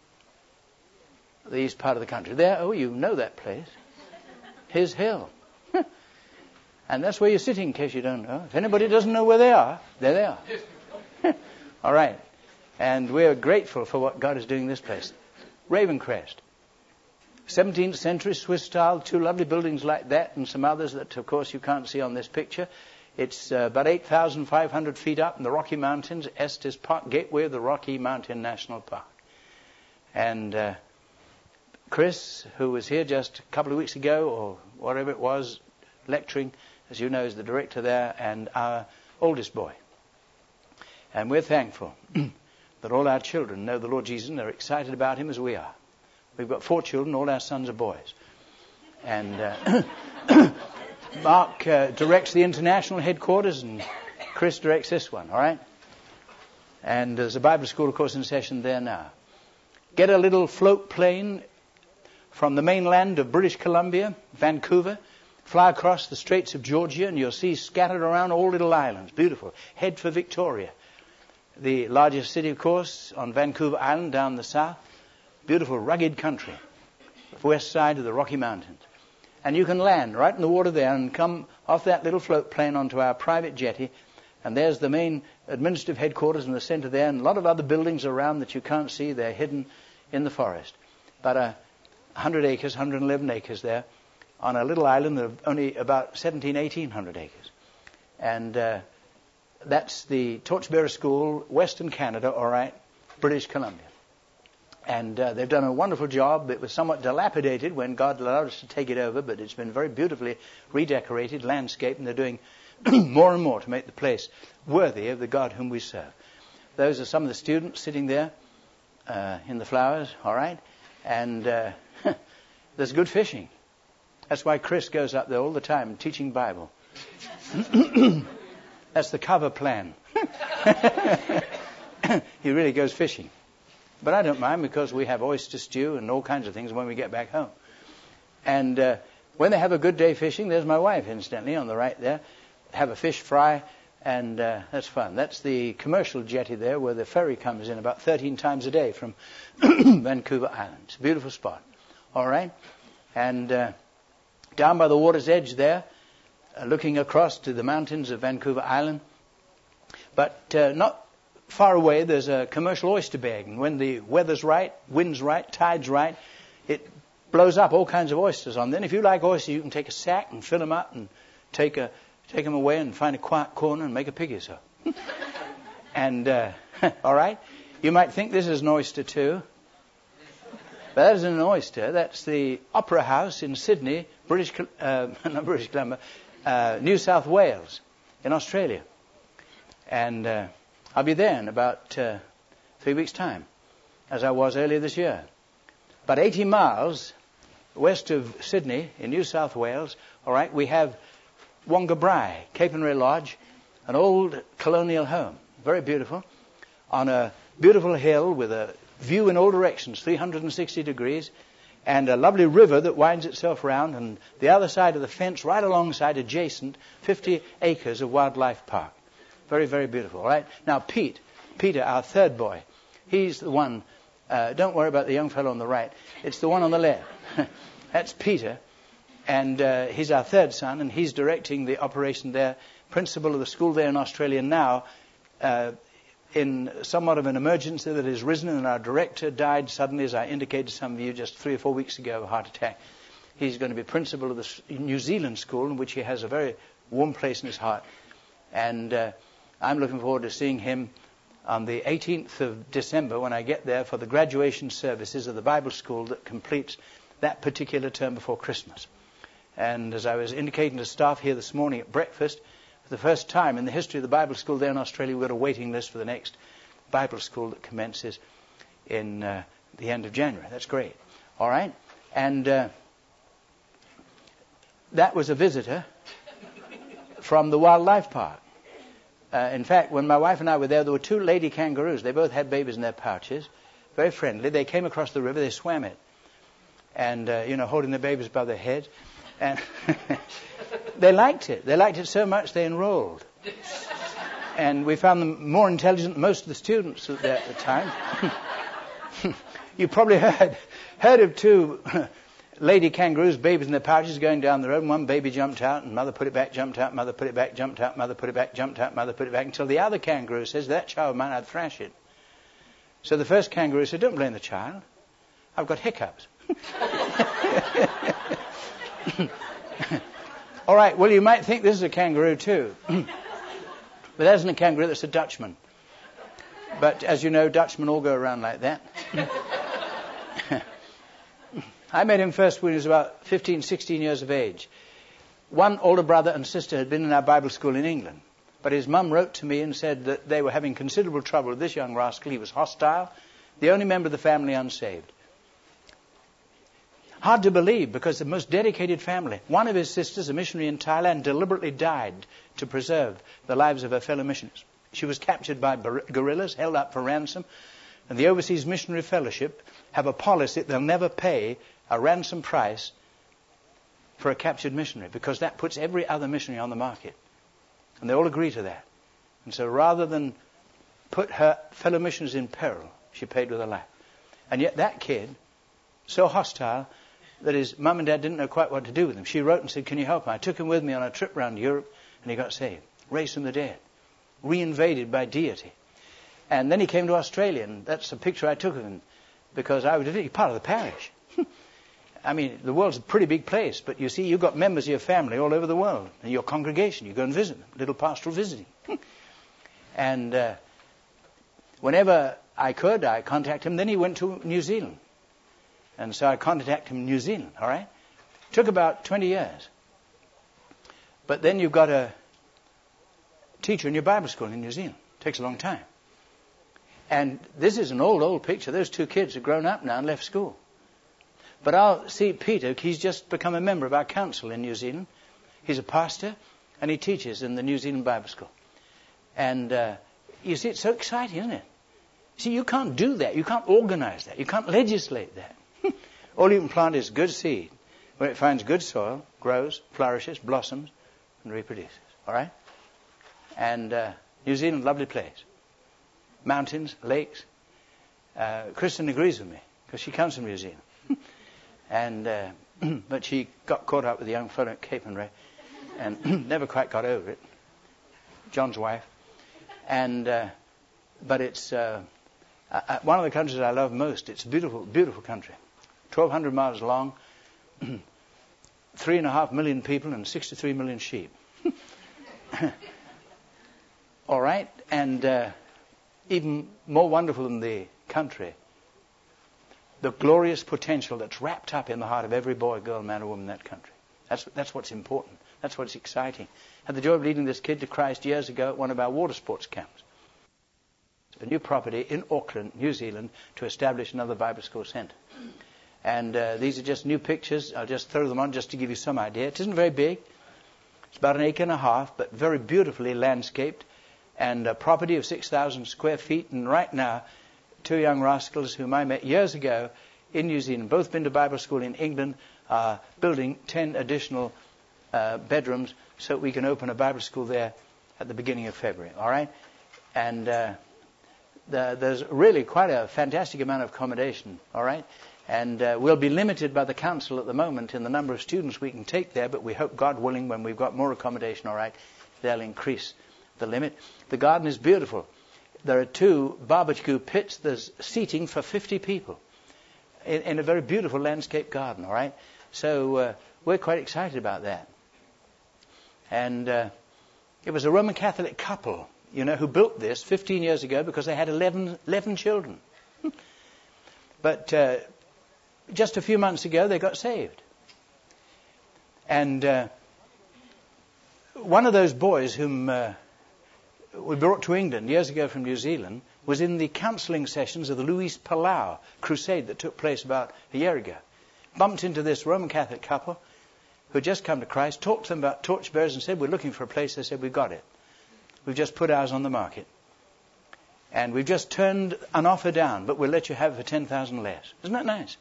east part of the country. There, oh, you know that place. His Hill. And that's where you're sitting, in case you don't know. If anybody doesn't know where they are, there they are. All right. And we're grateful for what God is doing in this place. Ravencrest. 17th century Swiss style, 2 lovely buildings like that and some others that, of course, you can't see on this picture. It's about 8,500 feet up in the Rocky Mountains, Estes Park, gateway of the Rocky Mountain National Park. And Chris, who was here just a couple of weeks ago, or whatever it was, lecturing, as you know, is the director there, and our oldest boy. And we're thankful that all our children know the Lord Jesus and they're excited about him as we are. We've got 4 children, all our sons are boys. And Mark directs the international headquarters and Chris directs this one, all right? And there's a Bible school, of course, in session there now. Get a little float plane from the mainland of British Columbia, Vancouver, Fly across the Straits of Georgia and you'll see scattered around all little islands. Beautiful. Head for Victoria, the largest city, of course, on Vancouver Island down the south. Beautiful, rugged country, west side of the Rocky Mountains. And you can land right in the water there and come off that little float plane onto our private jetty. And there's the main administrative headquarters in the center there, and a lot of other buildings around that you can't see. They're hidden in the forest. About 100 acres, 111 acres there, on a little island of only about 1,800 acres. And that's the Torchbearer School, Western Canada, all right, British Columbia. And they've done a wonderful job. It was somewhat dilapidated when God allowed us to take it over, but it's been very beautifully redecorated, landscaped, and they're doing more and more to make the place worthy of the God whom we serve. Those are some of the students sitting there in the flowers, all right? And there's good fishing. That's why Chris goes up there all the time teaching Bible. That's the cover plan. He really goes fishing. But I don't mind because we have oyster stew and all kinds of things when we get back home. And when they have a good day fishing, there's my wife, incidentally, on the right there. Have a fish fry, and that's fun. That's the commercial jetty there where the ferry comes in about 13 times a day from Vancouver Island. It's a beautiful spot. All right? And down by the water's edge there, looking across to the mountains of Vancouver Island, but not far away, there's a commercial oyster bag, and when the weather's right, wind's right, tide's right, it blows up all kinds of oysters on. Then if you like oysters, you can take a sack and fill them up and take them away and find a quiet corner and make a pig yourself. And, all right, you might think this is an oyster too. But that isn't an oyster. That's the Opera House in Sydney, not British Columbia, New South Wales in Australia. And I'll be there in about 3 weeks' time, as I was earlier this year. About 80 miles west of Sydney in New South Wales, all right, we have Wongabri, Capernwray Lodge, an old colonial home, very beautiful, on a beautiful hill with a view in all directions, 360 degrees, and a lovely river that winds itself round, and the other side of the fence, right alongside, adjacent, 50 acres of wildlife park. Very, very beautiful, all right? Now, Peter, our third boy, he's the one, don't worry about the young fellow on the right, it's the one on the left. That's Peter, and he's our third son, and he's directing the operation there, principal of the school there in Australia now, in somewhat of an emergency that has risen, and our director died suddenly, as I indicated to some of you just 3 or 4 weeks ago, of a heart attack. He's going to be principal of the New Zealand school, in which he has a very warm place in his heart. And I'm looking forward to seeing him on the 18th of December when I get there for the graduation services of the Bible school that completes that particular term before Christmas. And as I was indicating to staff here this morning at breakfast, for the first time in the history of the Bible school there in Australia, we've got a waiting list for the next Bible school that commences in the end of January. That's great. All right? And that was a visitor from the wildlife park. In fact, when my wife and I were there were 2 lady kangaroos. They both had babies in their pouches. Very friendly. They came across the river. They swam it. And, holding their babies by their heads. And they liked it. They liked it so much they enrolled. And we found them more intelligent than most of the students there at the time. You probably heard of 2 lady kangaroos, babies in their pouches, going down the road, and one baby jumped out, and mother put it back, jumped out, mother put it back, jumped out, mother put it back, jumped out, mother put it back, until the other kangaroo says, "That child of mine, I'd thrash it." So the first kangaroo said, "Don't blame the child. I've got hiccups." All right, well, you might think this is a kangaroo too. But that isn't a kangaroo, that's a Dutchman. But as you know, Dutchmen all go around like that. I met him first when he was about 15, 16 years of age. One older brother and sister had been in our Bible school in England. But his mum wrote to me and said that they were having considerable trouble with this young rascal. He was hostile, the only member of the family unsaved. Hard to believe, because the most dedicated family. One of his sisters, a missionary in Thailand, deliberately died to preserve the lives of her fellow missionaries. She was captured by guerrillas, held up for ransom, and the Overseas Missionary Fellowship have a policy that they'll never pay a ransom price for a captured missionary, because that puts every other missionary on the market. And they all agree to that. And so rather than put her fellow missionaries in peril, she paid with her life. And yet that kid, so hostile that his mum and dad didn't know quite what to do with him. She wrote and said, "Can you help me?" I took him with me on a trip around Europe, and he got saved. Raised from the dead. Reinvaded by deity. And then he came to Australia, and that's a picture I took of him, because I was part of the parish. I mean, the world's a pretty big place, but you see, you've got members of your family all over the world, and your congregation. You go and visit them, little pastoral visiting. And whenever I could, I contacted him. Then he went to New Zealand. And so I contacted him in New Zealand, all right? Took about 20 years. But then you've got a teacher in your Bible school in New Zealand. Takes a long time. And this is an old picture. Those two kids have grown up now and left school. But I'll see Peter, he's just become a member of our council in New Zealand. He's a pastor, and he teaches in the New Zealand Bible School. And you see, it's so exciting, isn't it? See, you can't do that. You can't organize that. You can't legislate that. All you can plant is good seed. Where it finds good soil, grows, flourishes, blossoms, and reproduces. All right? And New Zealand, lovely place. Mountains, lakes. Kristen agrees with me, because she comes from New Zealand. And but she got caught up with a young fellow at Capernwray and never quite got over it. John's wife. And but it's one of the countries I love most. It's a beautiful, beautiful country. 1,200 miles long, 3.5 million people, and 63 million sheep. All right, and even more wonderful than the country, the glorious potential that's wrapped up in the heart of every boy, girl, man, or woman in that country. That's what's important. That's what's exciting. I had the joy of leading this kid to Christ years ago at one of our water sports camps. A new property in Auckland, New Zealand, to establish another Bible school centre. And these are just new pictures. I'll just throw them on just to give you some idea. It isn't very big. It's about 1.5 acres, but very beautifully landscaped. And a property of 6,000 square feet. And right now, two young rascals whom I met years ago in New Zealand, both been to Bible school in England, are building 10 additional bedrooms so we can open a Bible school there at the beginning of February. All right? And there's really quite a fantastic amount of accommodation. All right? And we'll be limited by the council at the moment in the number of students we can take there, but we hope, God willing, when we've got more accommodation, all right, they'll increase the limit. The garden is beautiful. There are 2 barbecue pits. There's seating for 50 people in a very beautiful landscape garden, all right? So we're quite excited about that. And it was a Roman Catholic couple, who built this 15 years ago because they had 11 children. But just a few months ago, they got saved. And one of those boys whom we brought to England years ago from New Zealand was in the counselling sessions of the Luis Palau crusade that took place about a year ago. Bumped into this Roman Catholic couple who had just come to Christ, talked to them about torchbearers and said, "We're looking for a place." They said, "We've got it. We've just put ours on the market. And we've just turned an offer down, but we'll let you have it for 10,000 less." Isn't that nice?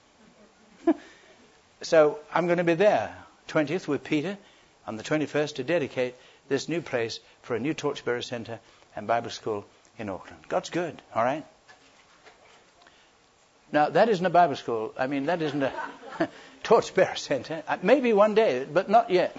So I'm going to be there 20th with Peter on the 21st to dedicate this new place for a new torchbearer centre and Bible school in Auckland. God's good, all right? Now, that isn't a Bible school. I mean, that isn't a torchbearer centre. Maybe one day, but not yet.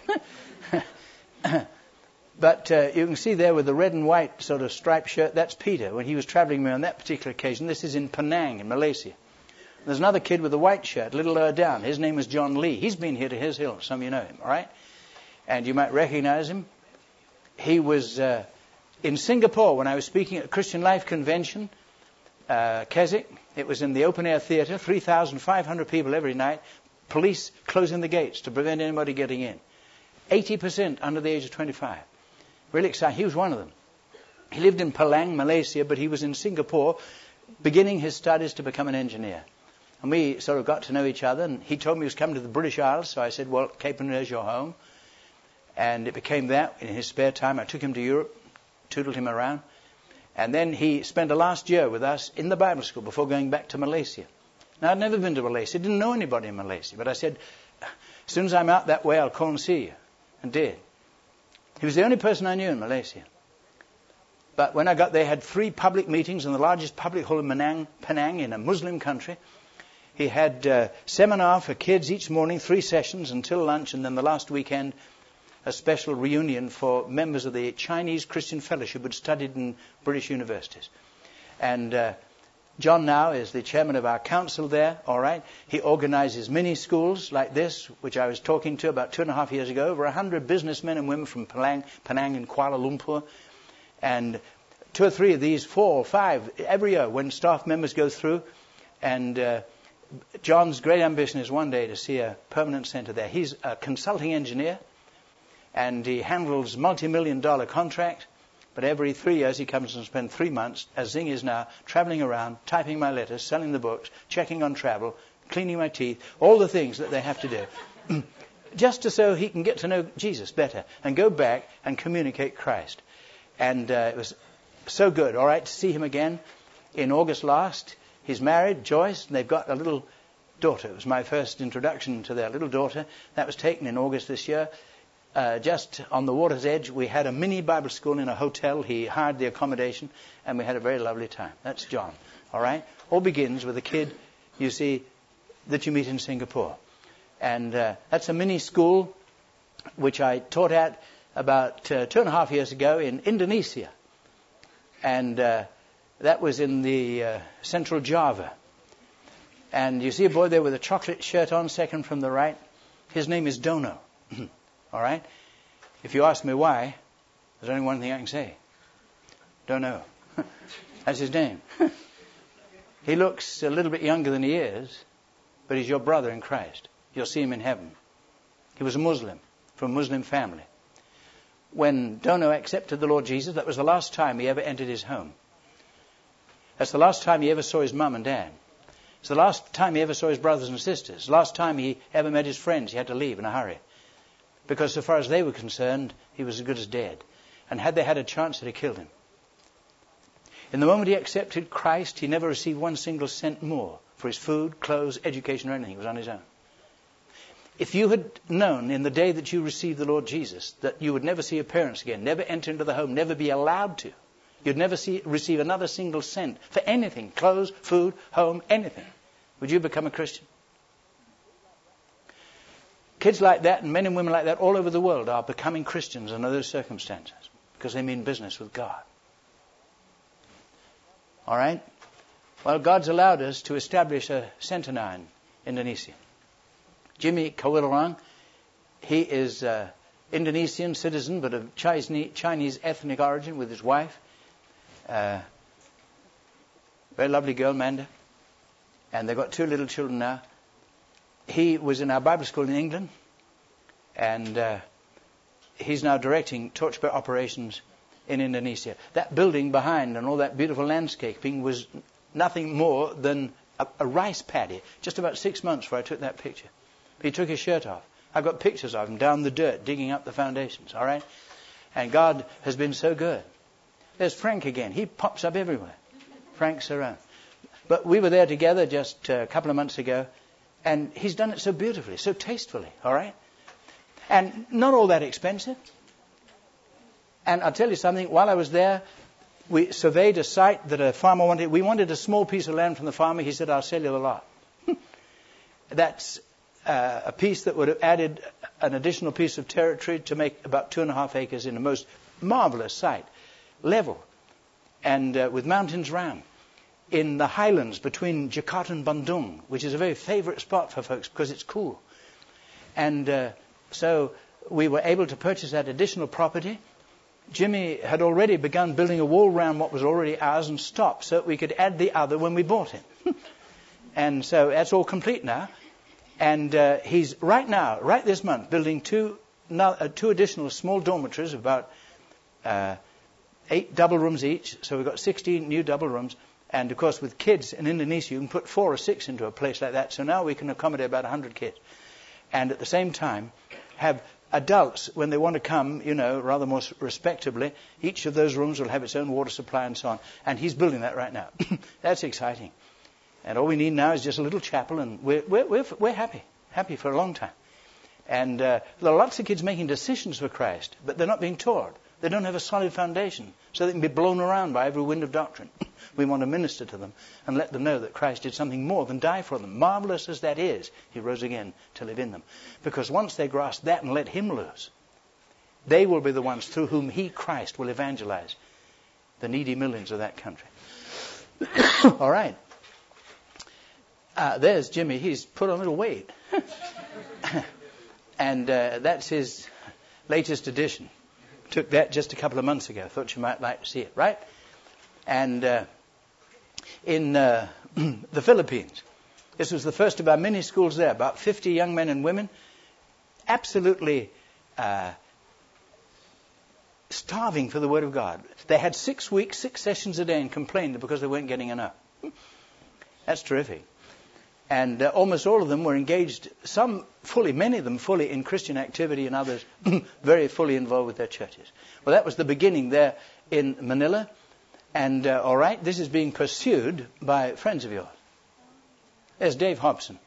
But you can see there with the red and white sort of striped shirt, that's Peter when he was travelling with me on that particular occasion. This is in Penang in Malaysia. There's another kid with a white shirt, a little lower down. His name is John Lee. He's been here to His Hill. Some of you know him, all right? And you might recognize him. He was in Singapore when I was speaking at a Christian Life Convention, Keswick. It was in the open-air theatre, 3,500 people every night. Police closing the gates to prevent anybody getting in. 80% under the age of 25. Really exciting. He was one of them. He lived in Penang, Malaysia, but he was in Singapore beginning his studies to become an engineer. And we sort of got to know each other, and he told me he was coming to the British Isles, so I said, "Well, Capernwray is your home." And it became that in his spare time. I took him to Europe, tootled him around. And then he spent the last year with us in the Bible school before going back to Malaysia. Now, I'd never been to Malaysia. Didn't know anybody in Malaysia. But I said, As soon as I'm out that way, I'll call and see you. And did. He was the only person I knew in Malaysia. But when I got there, he had 3 public meetings in the largest public hall in Penang in a Muslim country. He had seminar for kids each morning, 3 sessions until lunch, and then the last weekend, a special reunion for members of the Chinese Christian Fellowship who had studied in British universities. And John now is the chairman of our council there, all right. He organizes mini schools like this, which I was talking to about 2.5 years ago. Over 100 businessmen and women from Penang and Kuala Lumpur. And 2 or 3 of these, 4 or 5, every year when staff members go through. And John's great ambition is one day to see a permanent center there. He's a consulting engineer, and he handles multi-million-dollar contract. But every 3 years he comes and spends 3 months, as Zing is now, traveling around, typing my letters, selling the books, checking on travel, cleaning my teeth, all the things that they have to do. Just so he can get to know Jesus better and go back and communicate Christ. And it was so good, all right, to see him again in August last. He's married, Joyce, and they've got a little daughter. It was my first introduction to their little daughter. That was taken in August this year. Just on the water's edge, we had a mini Bible school in a hotel. He hired the accommodation, and we had a very lovely time. That's John, all right? All begins with a kid, you see, that you meet in Singapore. And that's a mini school which I taught at about 2.5 years ago in Indonesia. And that was in the central Java. And you see a boy there with a chocolate shirt on, second from the right. His name is Dono. All right? If you ask me why, there's only one thing I can say. Don't know. That's his name. He looks a little bit younger than he is, but he's your brother in Christ. You'll see him in heaven. He was a Muslim, from a Muslim family. When Dono accepted the Lord Jesus, that was the last time he ever entered his home. That's the last time he ever saw his mum and dad. It's the last time he ever saw his brothers and sisters. Last time he ever met his friends. He had to leave in a hurry. Because so far as they were concerned, he was as good as dead. And had they had a chance, they'd have killed him. In the moment he accepted Christ, he never received 1 single cent more for his food, clothes, education, or anything. He was on his own. If you had known in the day that you received the Lord Jesus that you would never see your parents again, never enter into the home, never be allowed to, you'd never receive another single cent for anything, clothes, food, home, anything, would you become a Christian? Kids like that and men and women like that all over the world are becoming Christians under those circumstances because they mean business with God. All right? Well, God's allowed us to establish a center now in Indonesia. Jimmy Kawirorang, he is Indonesian citizen but of Chinese ethnic origin with his wife. Very lovely girl, Manda. And they've got 2 little children now. He was in our Bible school in England, and he's now directing torchbearer operations in Indonesia. That building behind and all that beautiful landscaping was nothing more than a rice paddy, just about 6 months before I took that picture. He took his shirt off. I've got pictures of him down the dirt, digging up the foundations, all right? And God has been so good. There's Frank again. He pops up everywhere. Frank's around. But we were there together just a couple of months ago, and he's done it so beautifully, so tastefully, all right? And not all that expensive. And I'll tell you something, while I was there, we surveyed a site that a farmer wanted. We wanted a small piece of land from the farmer. He said, I'll sell you the lot. That's a piece that would have added an additional piece of territory to make about 2.5 acres in a most marvelous site, level, and with mountains round, in the highlands between Jakarta and Bandung, which is a very favorite spot for folks because it's cool. And so we were able to purchase that additional property. Jimmy had already begun building a wall around what was already ours and stopped so that we could add the other when we bought it. And so that's all complete now. And he's right now, right this month, building two additional small dormitories, about 8 double rooms each. So we've got 16 new double rooms. And, of course, with kids in Indonesia, you can put 4 or 6 into a place like that. So now we can accommodate about 100 kids. And at the same time, have adults, when they want to come, rather more respectably, each of those rooms will have its own water supply and so on. And he's building that right now. That's exciting. And all we need now is just a little chapel, and we're happy for a long time. And there are lots of kids making decisions for Christ, but they're not being taught. They don't have a solid foundation, so they can be blown around by every wind of doctrine. We want to minister to them and let them know that Christ did something more than die for them. Marvelous as that is, he rose again to live in them. Because once they grasp that and let him loose, they will be the ones through whom he, Christ, will evangelize the needy millions of that country. All right. There's Jimmy. He's put on a little weight. And that's his latest edition. Took that just a couple of months ago. Thought you might like to see it, right? And in the Philippines, this was the first of our mini schools there. About 50 young men and women, absolutely starving for the Word of God. They had 6 weeks, 6 sessions a day, and complained because they weren't getting enough. That's terrific. And almost all of them were engaged, many of them fully in Christian activity, and others very fully involved with their churches. Well, that was the beginning there in Manila. And all right, this is being pursued by friends of yours. There's Dave Hobson.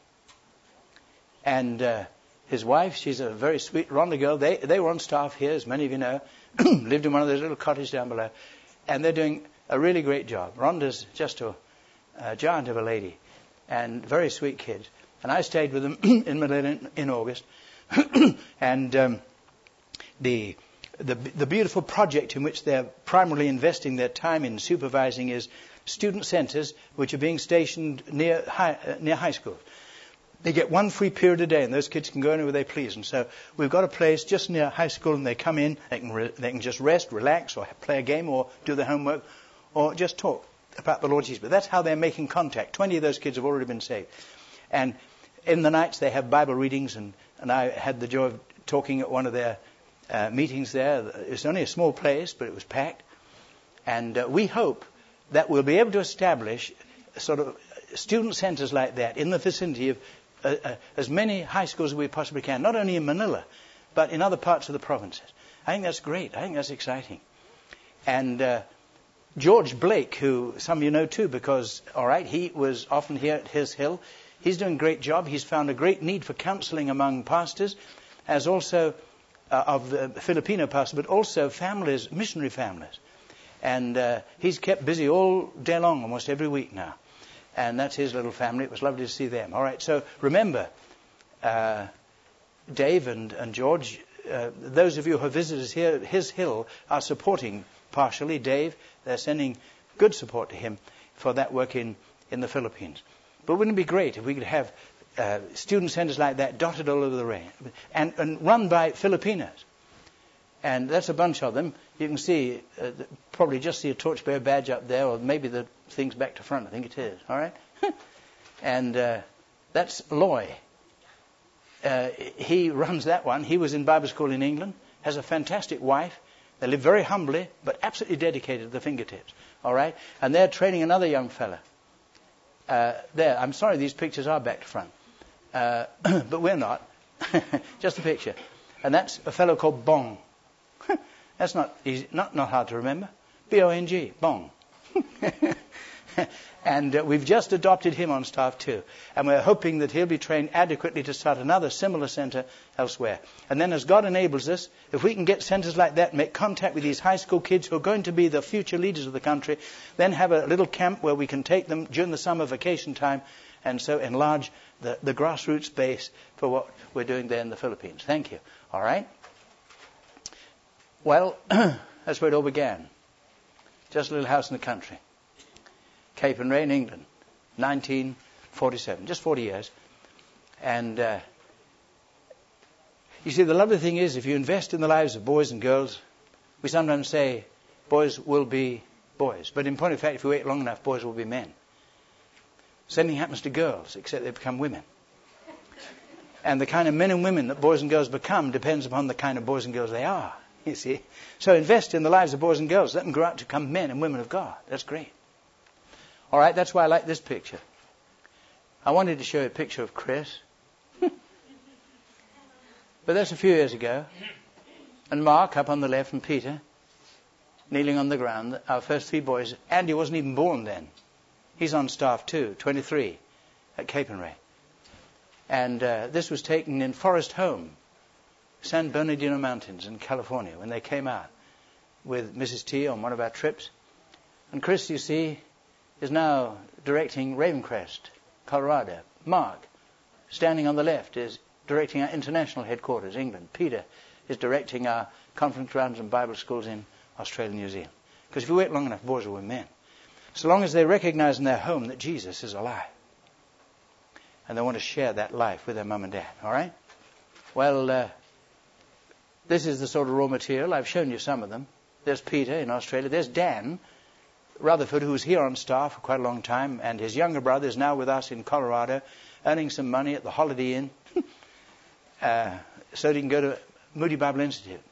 And his wife, she's a very sweet Rhonda girl. They were on staff here, as many of you know. Lived in one of those little cottages down below. And they're doing a really great job. Rhonda's just a giant of a lady. And very sweet kids. And I stayed with them in Manila in August. And the beautiful project in which they're primarily investing their time in supervising is student centers, which are being stationed near high school. They get 1 free period a day, and those kids can go anywhere they please. And so we've got a place just near high school, and they come in. They can just rest, relax, or play a game, or do their homework, or just talk about the Lord Jesus. But that's how they're making contact. 20 of those kids have already been saved. And in the nights they have Bible readings, and I had the joy of talking at one of their meetings there. It's only a small place, but it was packed. And we hope that we'll be able to establish sort of student centers like that in the vicinity of as many high schools as we possibly can, not only in Manila, but in other parts of the provinces. I think that's great. I think that's exciting. And George Blake, who some of you know too, because, all right, he was often here at His Hill. He's doing a great job. He's found a great need for counseling among pastors, as also of the Filipino pastors, but also families, missionary families. And he's kept busy all day long, almost every week now. And that's his little family. It was lovely to see them. All right, so remember, Dave and George, those of you who have visited us here at His Hill are supporting partially Dave. They're sending good support to him for that work in the Philippines. But wouldn't it be great if we could have student centers like that dotted all over the range and run by Filipinos? And that's a bunch of them. You can see, probably just see a torchbearer badge up there, or maybe the thing's back to front. I think it is. All right? And that's Loy. He runs that one. He was in Bible school in England, has a fantastic wife. They live very humbly, but absolutely dedicated to the fingertips. All right? And they're training another young fella. There. I'm sorry these pictures are back to front. But we're not. Just a picture. And that's a fellow called Bong. That's not easy, not hard to remember. B-O-N-G, Bong. And we've just adopted him on staff too. And we're hoping that he'll be trained adequately to start another similar center elsewhere. And then as God enables us, if we can get centers like that, make contact with these high school kids who are going to be the future leaders of the country, then have a little camp where we can take them during the summer vacation time, and so enlarge the grassroots base for what we're doing there in the Philippines. Thank you. All right? Well, that's where it all began. Just a little house in the country. Capernwray in England, 1947, just 40 years. And you see, the lovely thing is, if you invest in the lives of boys and girls, we sometimes say boys will be boys. But in point of fact, if you wait long enough, boys will be men. Same thing happens to girls, except they become women. And the kind of men and women that boys and girls become depends upon the kind of boys and girls they are, you see. So invest in the lives of boys and girls. Let them grow up to become men and women of God. That's great. All right, that's why I like this picture. I wanted to show you a picture of Chris. But that's a few years ago. And Mark up on the left, and Peter kneeling on the ground. Our first 3 boys. Andy wasn't even born then. He's on staff too, 23 at Capernwray. And this was taken in Forest Home San Bernardino Mountains in California when they came out with Mrs. T on one of our trips. And Chris, you see, is now directing Ravencrest, Colorado. Mark, standing on the left, is directing our international headquarters, England. Peter is directing our conference grounds and Bible schools in Australia and New Zealand. Because if you wait long enough, boys will be men. So long as they recognize in their home that Jesus is alive. And they want to share that life with their mum and dad. All right? Well, this is the sort of raw material. I've shown you some of them. There's Peter in Australia. There's Dan Rutherford, who was here on staff for quite a long time. And his younger brother is now with us in Colorado, earning some money at the Holiday Inn. So he can go to Moody Bible Institute.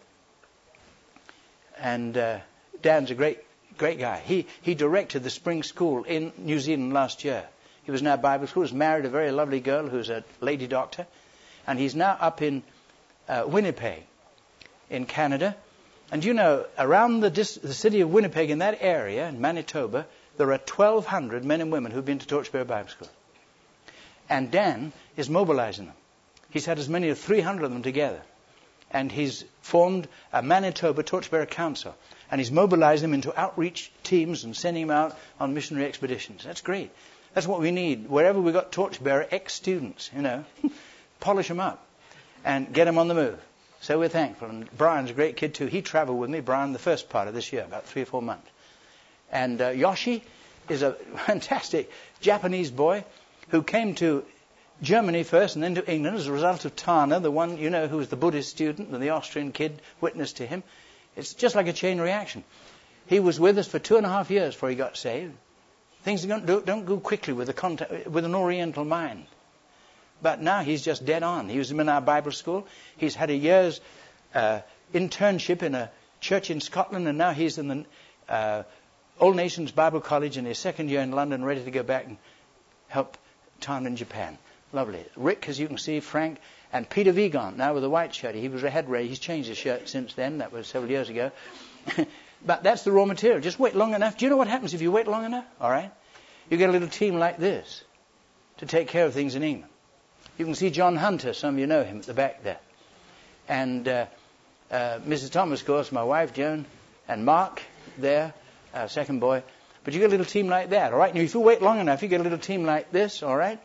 And Dan's a great guy. He directed the spring school in New Zealand last year. He was now Bible school. He's married a very lovely girl who's a lady doctor. And he's now up in Winnipeg in Canada. And you know, around the city of Winnipeg, in that area, in Manitoba, there are 1,200 men and women who've been to Torchbearer Bible School. And Dan is mobilizing them. He's had as many as 300 of them together. And he's formed a Manitoba Torchbearer Council. And he's mobilized them into outreach teams and sending them out on missionary expeditions. That's great. That's what we need. Wherever we've got Torchbearer, ex-students, polish them up and get them on the move. So we're thankful. And Brian's a great kid too. He traveled with me, Brian, the first part of this year, about 3 or 4 months. And Yoshi is a fantastic Japanese boy who came to Germany first and then to England as a result of Tana, the one, who was the Buddhist student, and the Austrian kid witnessed to him. It's just like a chain reaction. He was with us for 2.5 years before he got saved. Things don't go quickly with an Oriental mind. But now he's just dead on. He was in our Bible school. He's had a year's internship in a church in Scotland, and now he's in the Old Nations Bible College in his second year in London, ready to go back and help Tana in Japan. Lovely. Rick, as you can see, Frank, and Peter Vigon, now with a white shirt. He was a head ray. He's changed his shirt since then. That was several years ago. But that's the raw material. Just wait long enough. Do you know what happens if you wait long enough? All right. You get a little team like this to take care of things in England. You can see John Hunter. Some of you know him at the back there. And Mrs. Thomas, of course, my wife, Joan, and Mark there, our second boy. But you get a little team like that, all right? And if you wait long enough, you get a little team like this, all right?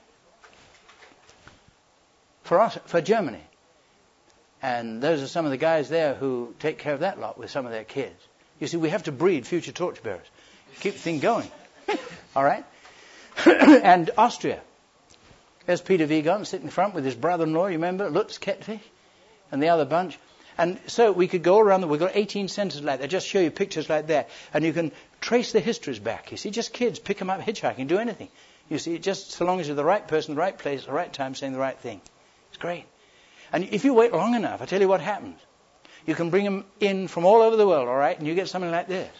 For Germany. And those are some of the guys there who take care of that lot with some of their kids. You see, we have to breed future torchbearers. Keep the thing going. All right? And Austria. There's Peter Vigon sitting in front with his brother-in-law, you remember? Lutz Kettwig and the other bunch. And so we could go around. We've got 18 centers like that. Just show you pictures like that. And you can trace the histories back. You see, just kids, pick them up hitchhiking, do anything. You see, just so long as you're the right person, the right place, the right time, saying the right thing. It's great. And if you wait long enough, I tell you what happens. You can bring them in from all over the world, all right? And you get something like this.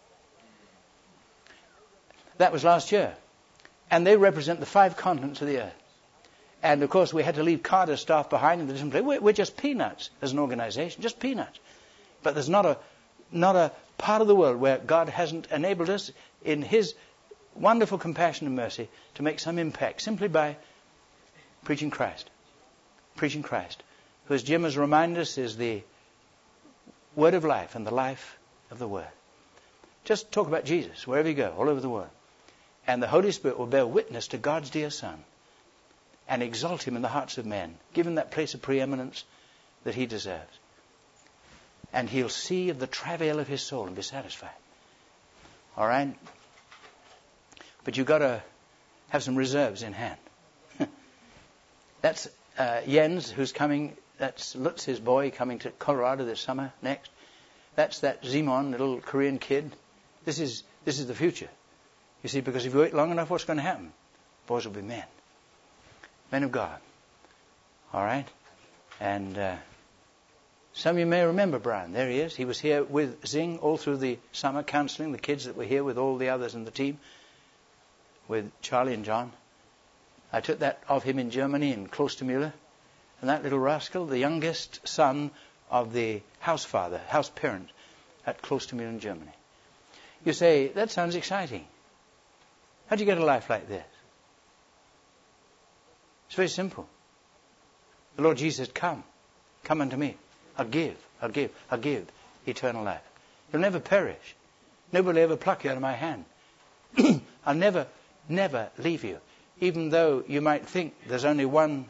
That was last year. And they represent the 5 continents of the earth. And, of course, we had to leave Carter's staff behind in the different places. We're just peanuts as an organization, just peanuts. But there's not a part of the world where God hasn't enabled us in His wonderful compassion and mercy to make some impact simply by preaching Christ. Preaching Christ, who, as Jim has reminded us, is the Word of life and the life of the Word. Just talk about Jesus wherever you go, all over the world. And the Holy Spirit will bear witness to God's dear Son and exalt Him in the hearts of men, give Him that place of preeminence that He deserves. And He'll see of the travail of His soul and be satisfied. All right? But you've got to have some reserves in hand. That's Jens, who's coming. That's Lutz, his boy, coming to Colorado this summer next. That's that Simon, little Korean kid. This is the future. You see, because if you wait long enough, what's going to happen? Boys will be men. Men of God. All right? And some of you may remember Brian. There he is. He was here with Zing all through the summer, counseling the kids that were here with all the others in the team, with Charlie and John. I took that of him in Germany, in Klostermühle. And that little rascal, the youngest son of the house parent at Klostermühle in Germany. You say, that sounds exciting. How do you get a life like this? It's very simple. The Lord Jesus said, come. Come unto me. I'll give eternal life. You'll never perish. Nobody will ever pluck you out of my hand. I'll never leave you. Even though you might think there's only one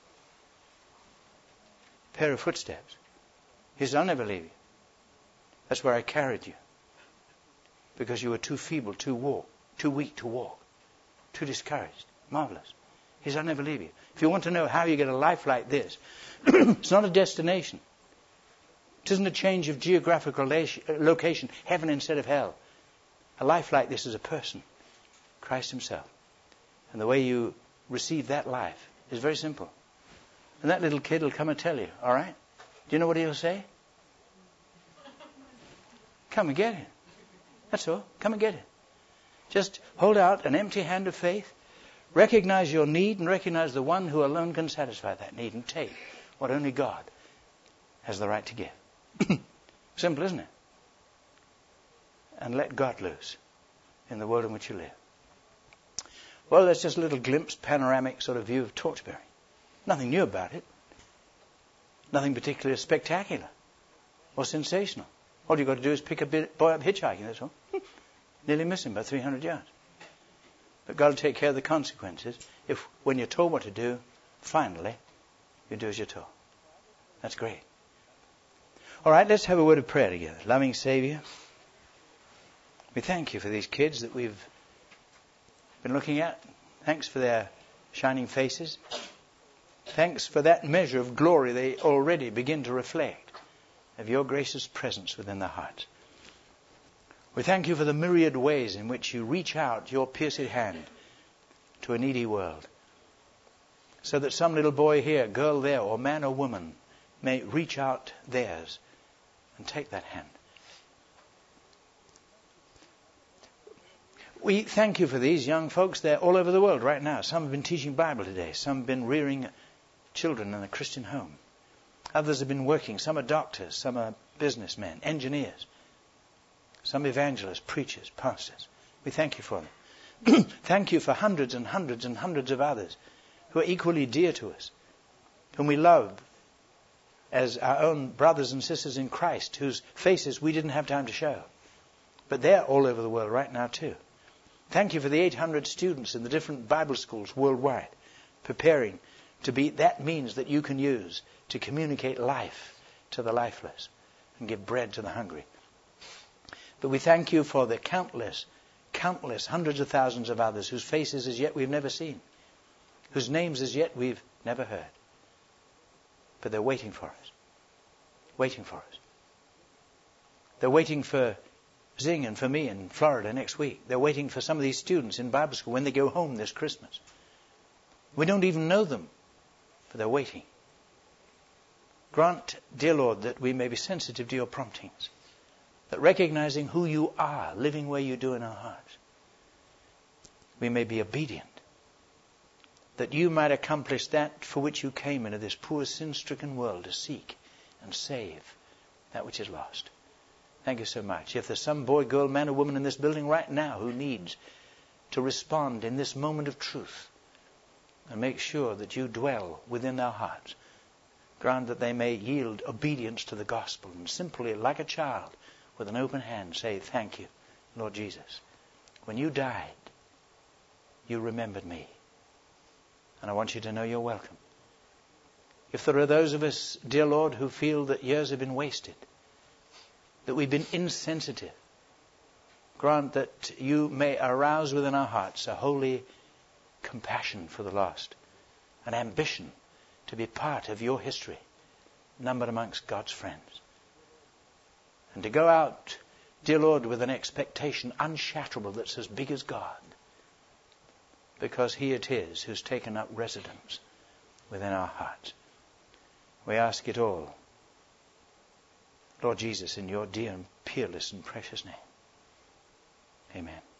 pair of footsteps. He says, I'll never leave you. That's where I carried you. Because you were too feeble to walk, too weak to walk, too discouraged. Marvelous. He says, I'll never leave you. If you want to know how you get a life like this, it's not a destination. It isn't a change of geographical location, heaven instead of hell. A life like this is a person, Christ himself. And the way you receive that life is very simple. And that little kid will come and tell you, all right? Do you know what he'll say? Come and get it. That's all. Come and get it. Just hold out an empty hand of faith. Recognize your need and recognize the one who alone can satisfy that need and take what only God has the right to give. Simple, isn't it? And let God loose in the world in which you live. Well, that's just a little glimpse, panoramic sort of view of Torchbury. Nothing new about it. Nothing particularly spectacular or sensational. All you've got to do is pick a boy up hitchhiking, that's all. Nearly miss him by 300 yards. But God will take care of the consequences if, when you're told what to do, finally, you do as you're told. That's great. All right, let's have a word of prayer together. Loving Savior, we thank you for these kids that we've been looking at. Thanks for their shining faces. Thanks for that measure of glory they already begin to reflect of your gracious presence within their hearts. We thank you for the myriad ways in which you reach out your pierced hand to a needy world, so that some little boy here, girl there, or man or woman may reach out theirs and take that hand. We thank you for these young folks. They're all over the world right now. Some have been teaching Bible today. Some have been rearing children in a Christian home. Others have been working. Some are doctors. Some are businessmen, engineers. Some evangelists, preachers, pastors. We thank you for them. Thank you for hundreds and hundreds and hundreds of others who are equally dear to us, whom we love as our own brothers and sisters in Christ, whose faces we didn't have time to show. But they're all over the world right now too. Thank you for the 800 students in the different Bible schools worldwide, preparing to be that means that you can use to communicate life to the lifeless and give bread to the hungry. But we thank you for the countless, hundreds of thousands of others whose faces as yet we've never seen, whose names as yet we've never heard. But they're waiting for us. Waiting for us. They're waiting for Zing and for me in Florida next week. They're waiting for some of these students in Bible school when they go home this Christmas. We don't even know them, but they're waiting. Grant, dear Lord, that we may be sensitive to your promptings, that recognizing who you are, living where you do in our hearts, we may be obedient, that you might accomplish that for which you came into this poor sin-stricken world, to seek and save that which is lost. Thank you so much. If there's some boy, girl, man or woman in this building right now who needs to respond in this moment of truth and make sure that you dwell within their hearts, grant that they may yield obedience to the gospel and simply, like a child, with an open hand, say, thank you, Lord Jesus. When you died, you remembered me. And I want you to know you're welcome. If there are those of us, dear Lord, who feel that years have been wasted, that we've been insensitive, grant that you may arouse within our hearts a holy compassion for the lost, an ambition to be part of your history, numbered amongst God's friends. And to go out, dear Lord, with an expectation unshatterable that's as big as God, because He it is who's taken up residence within our hearts. We ask it all, Lord Jesus, in your dear and peerless and precious name. Amen.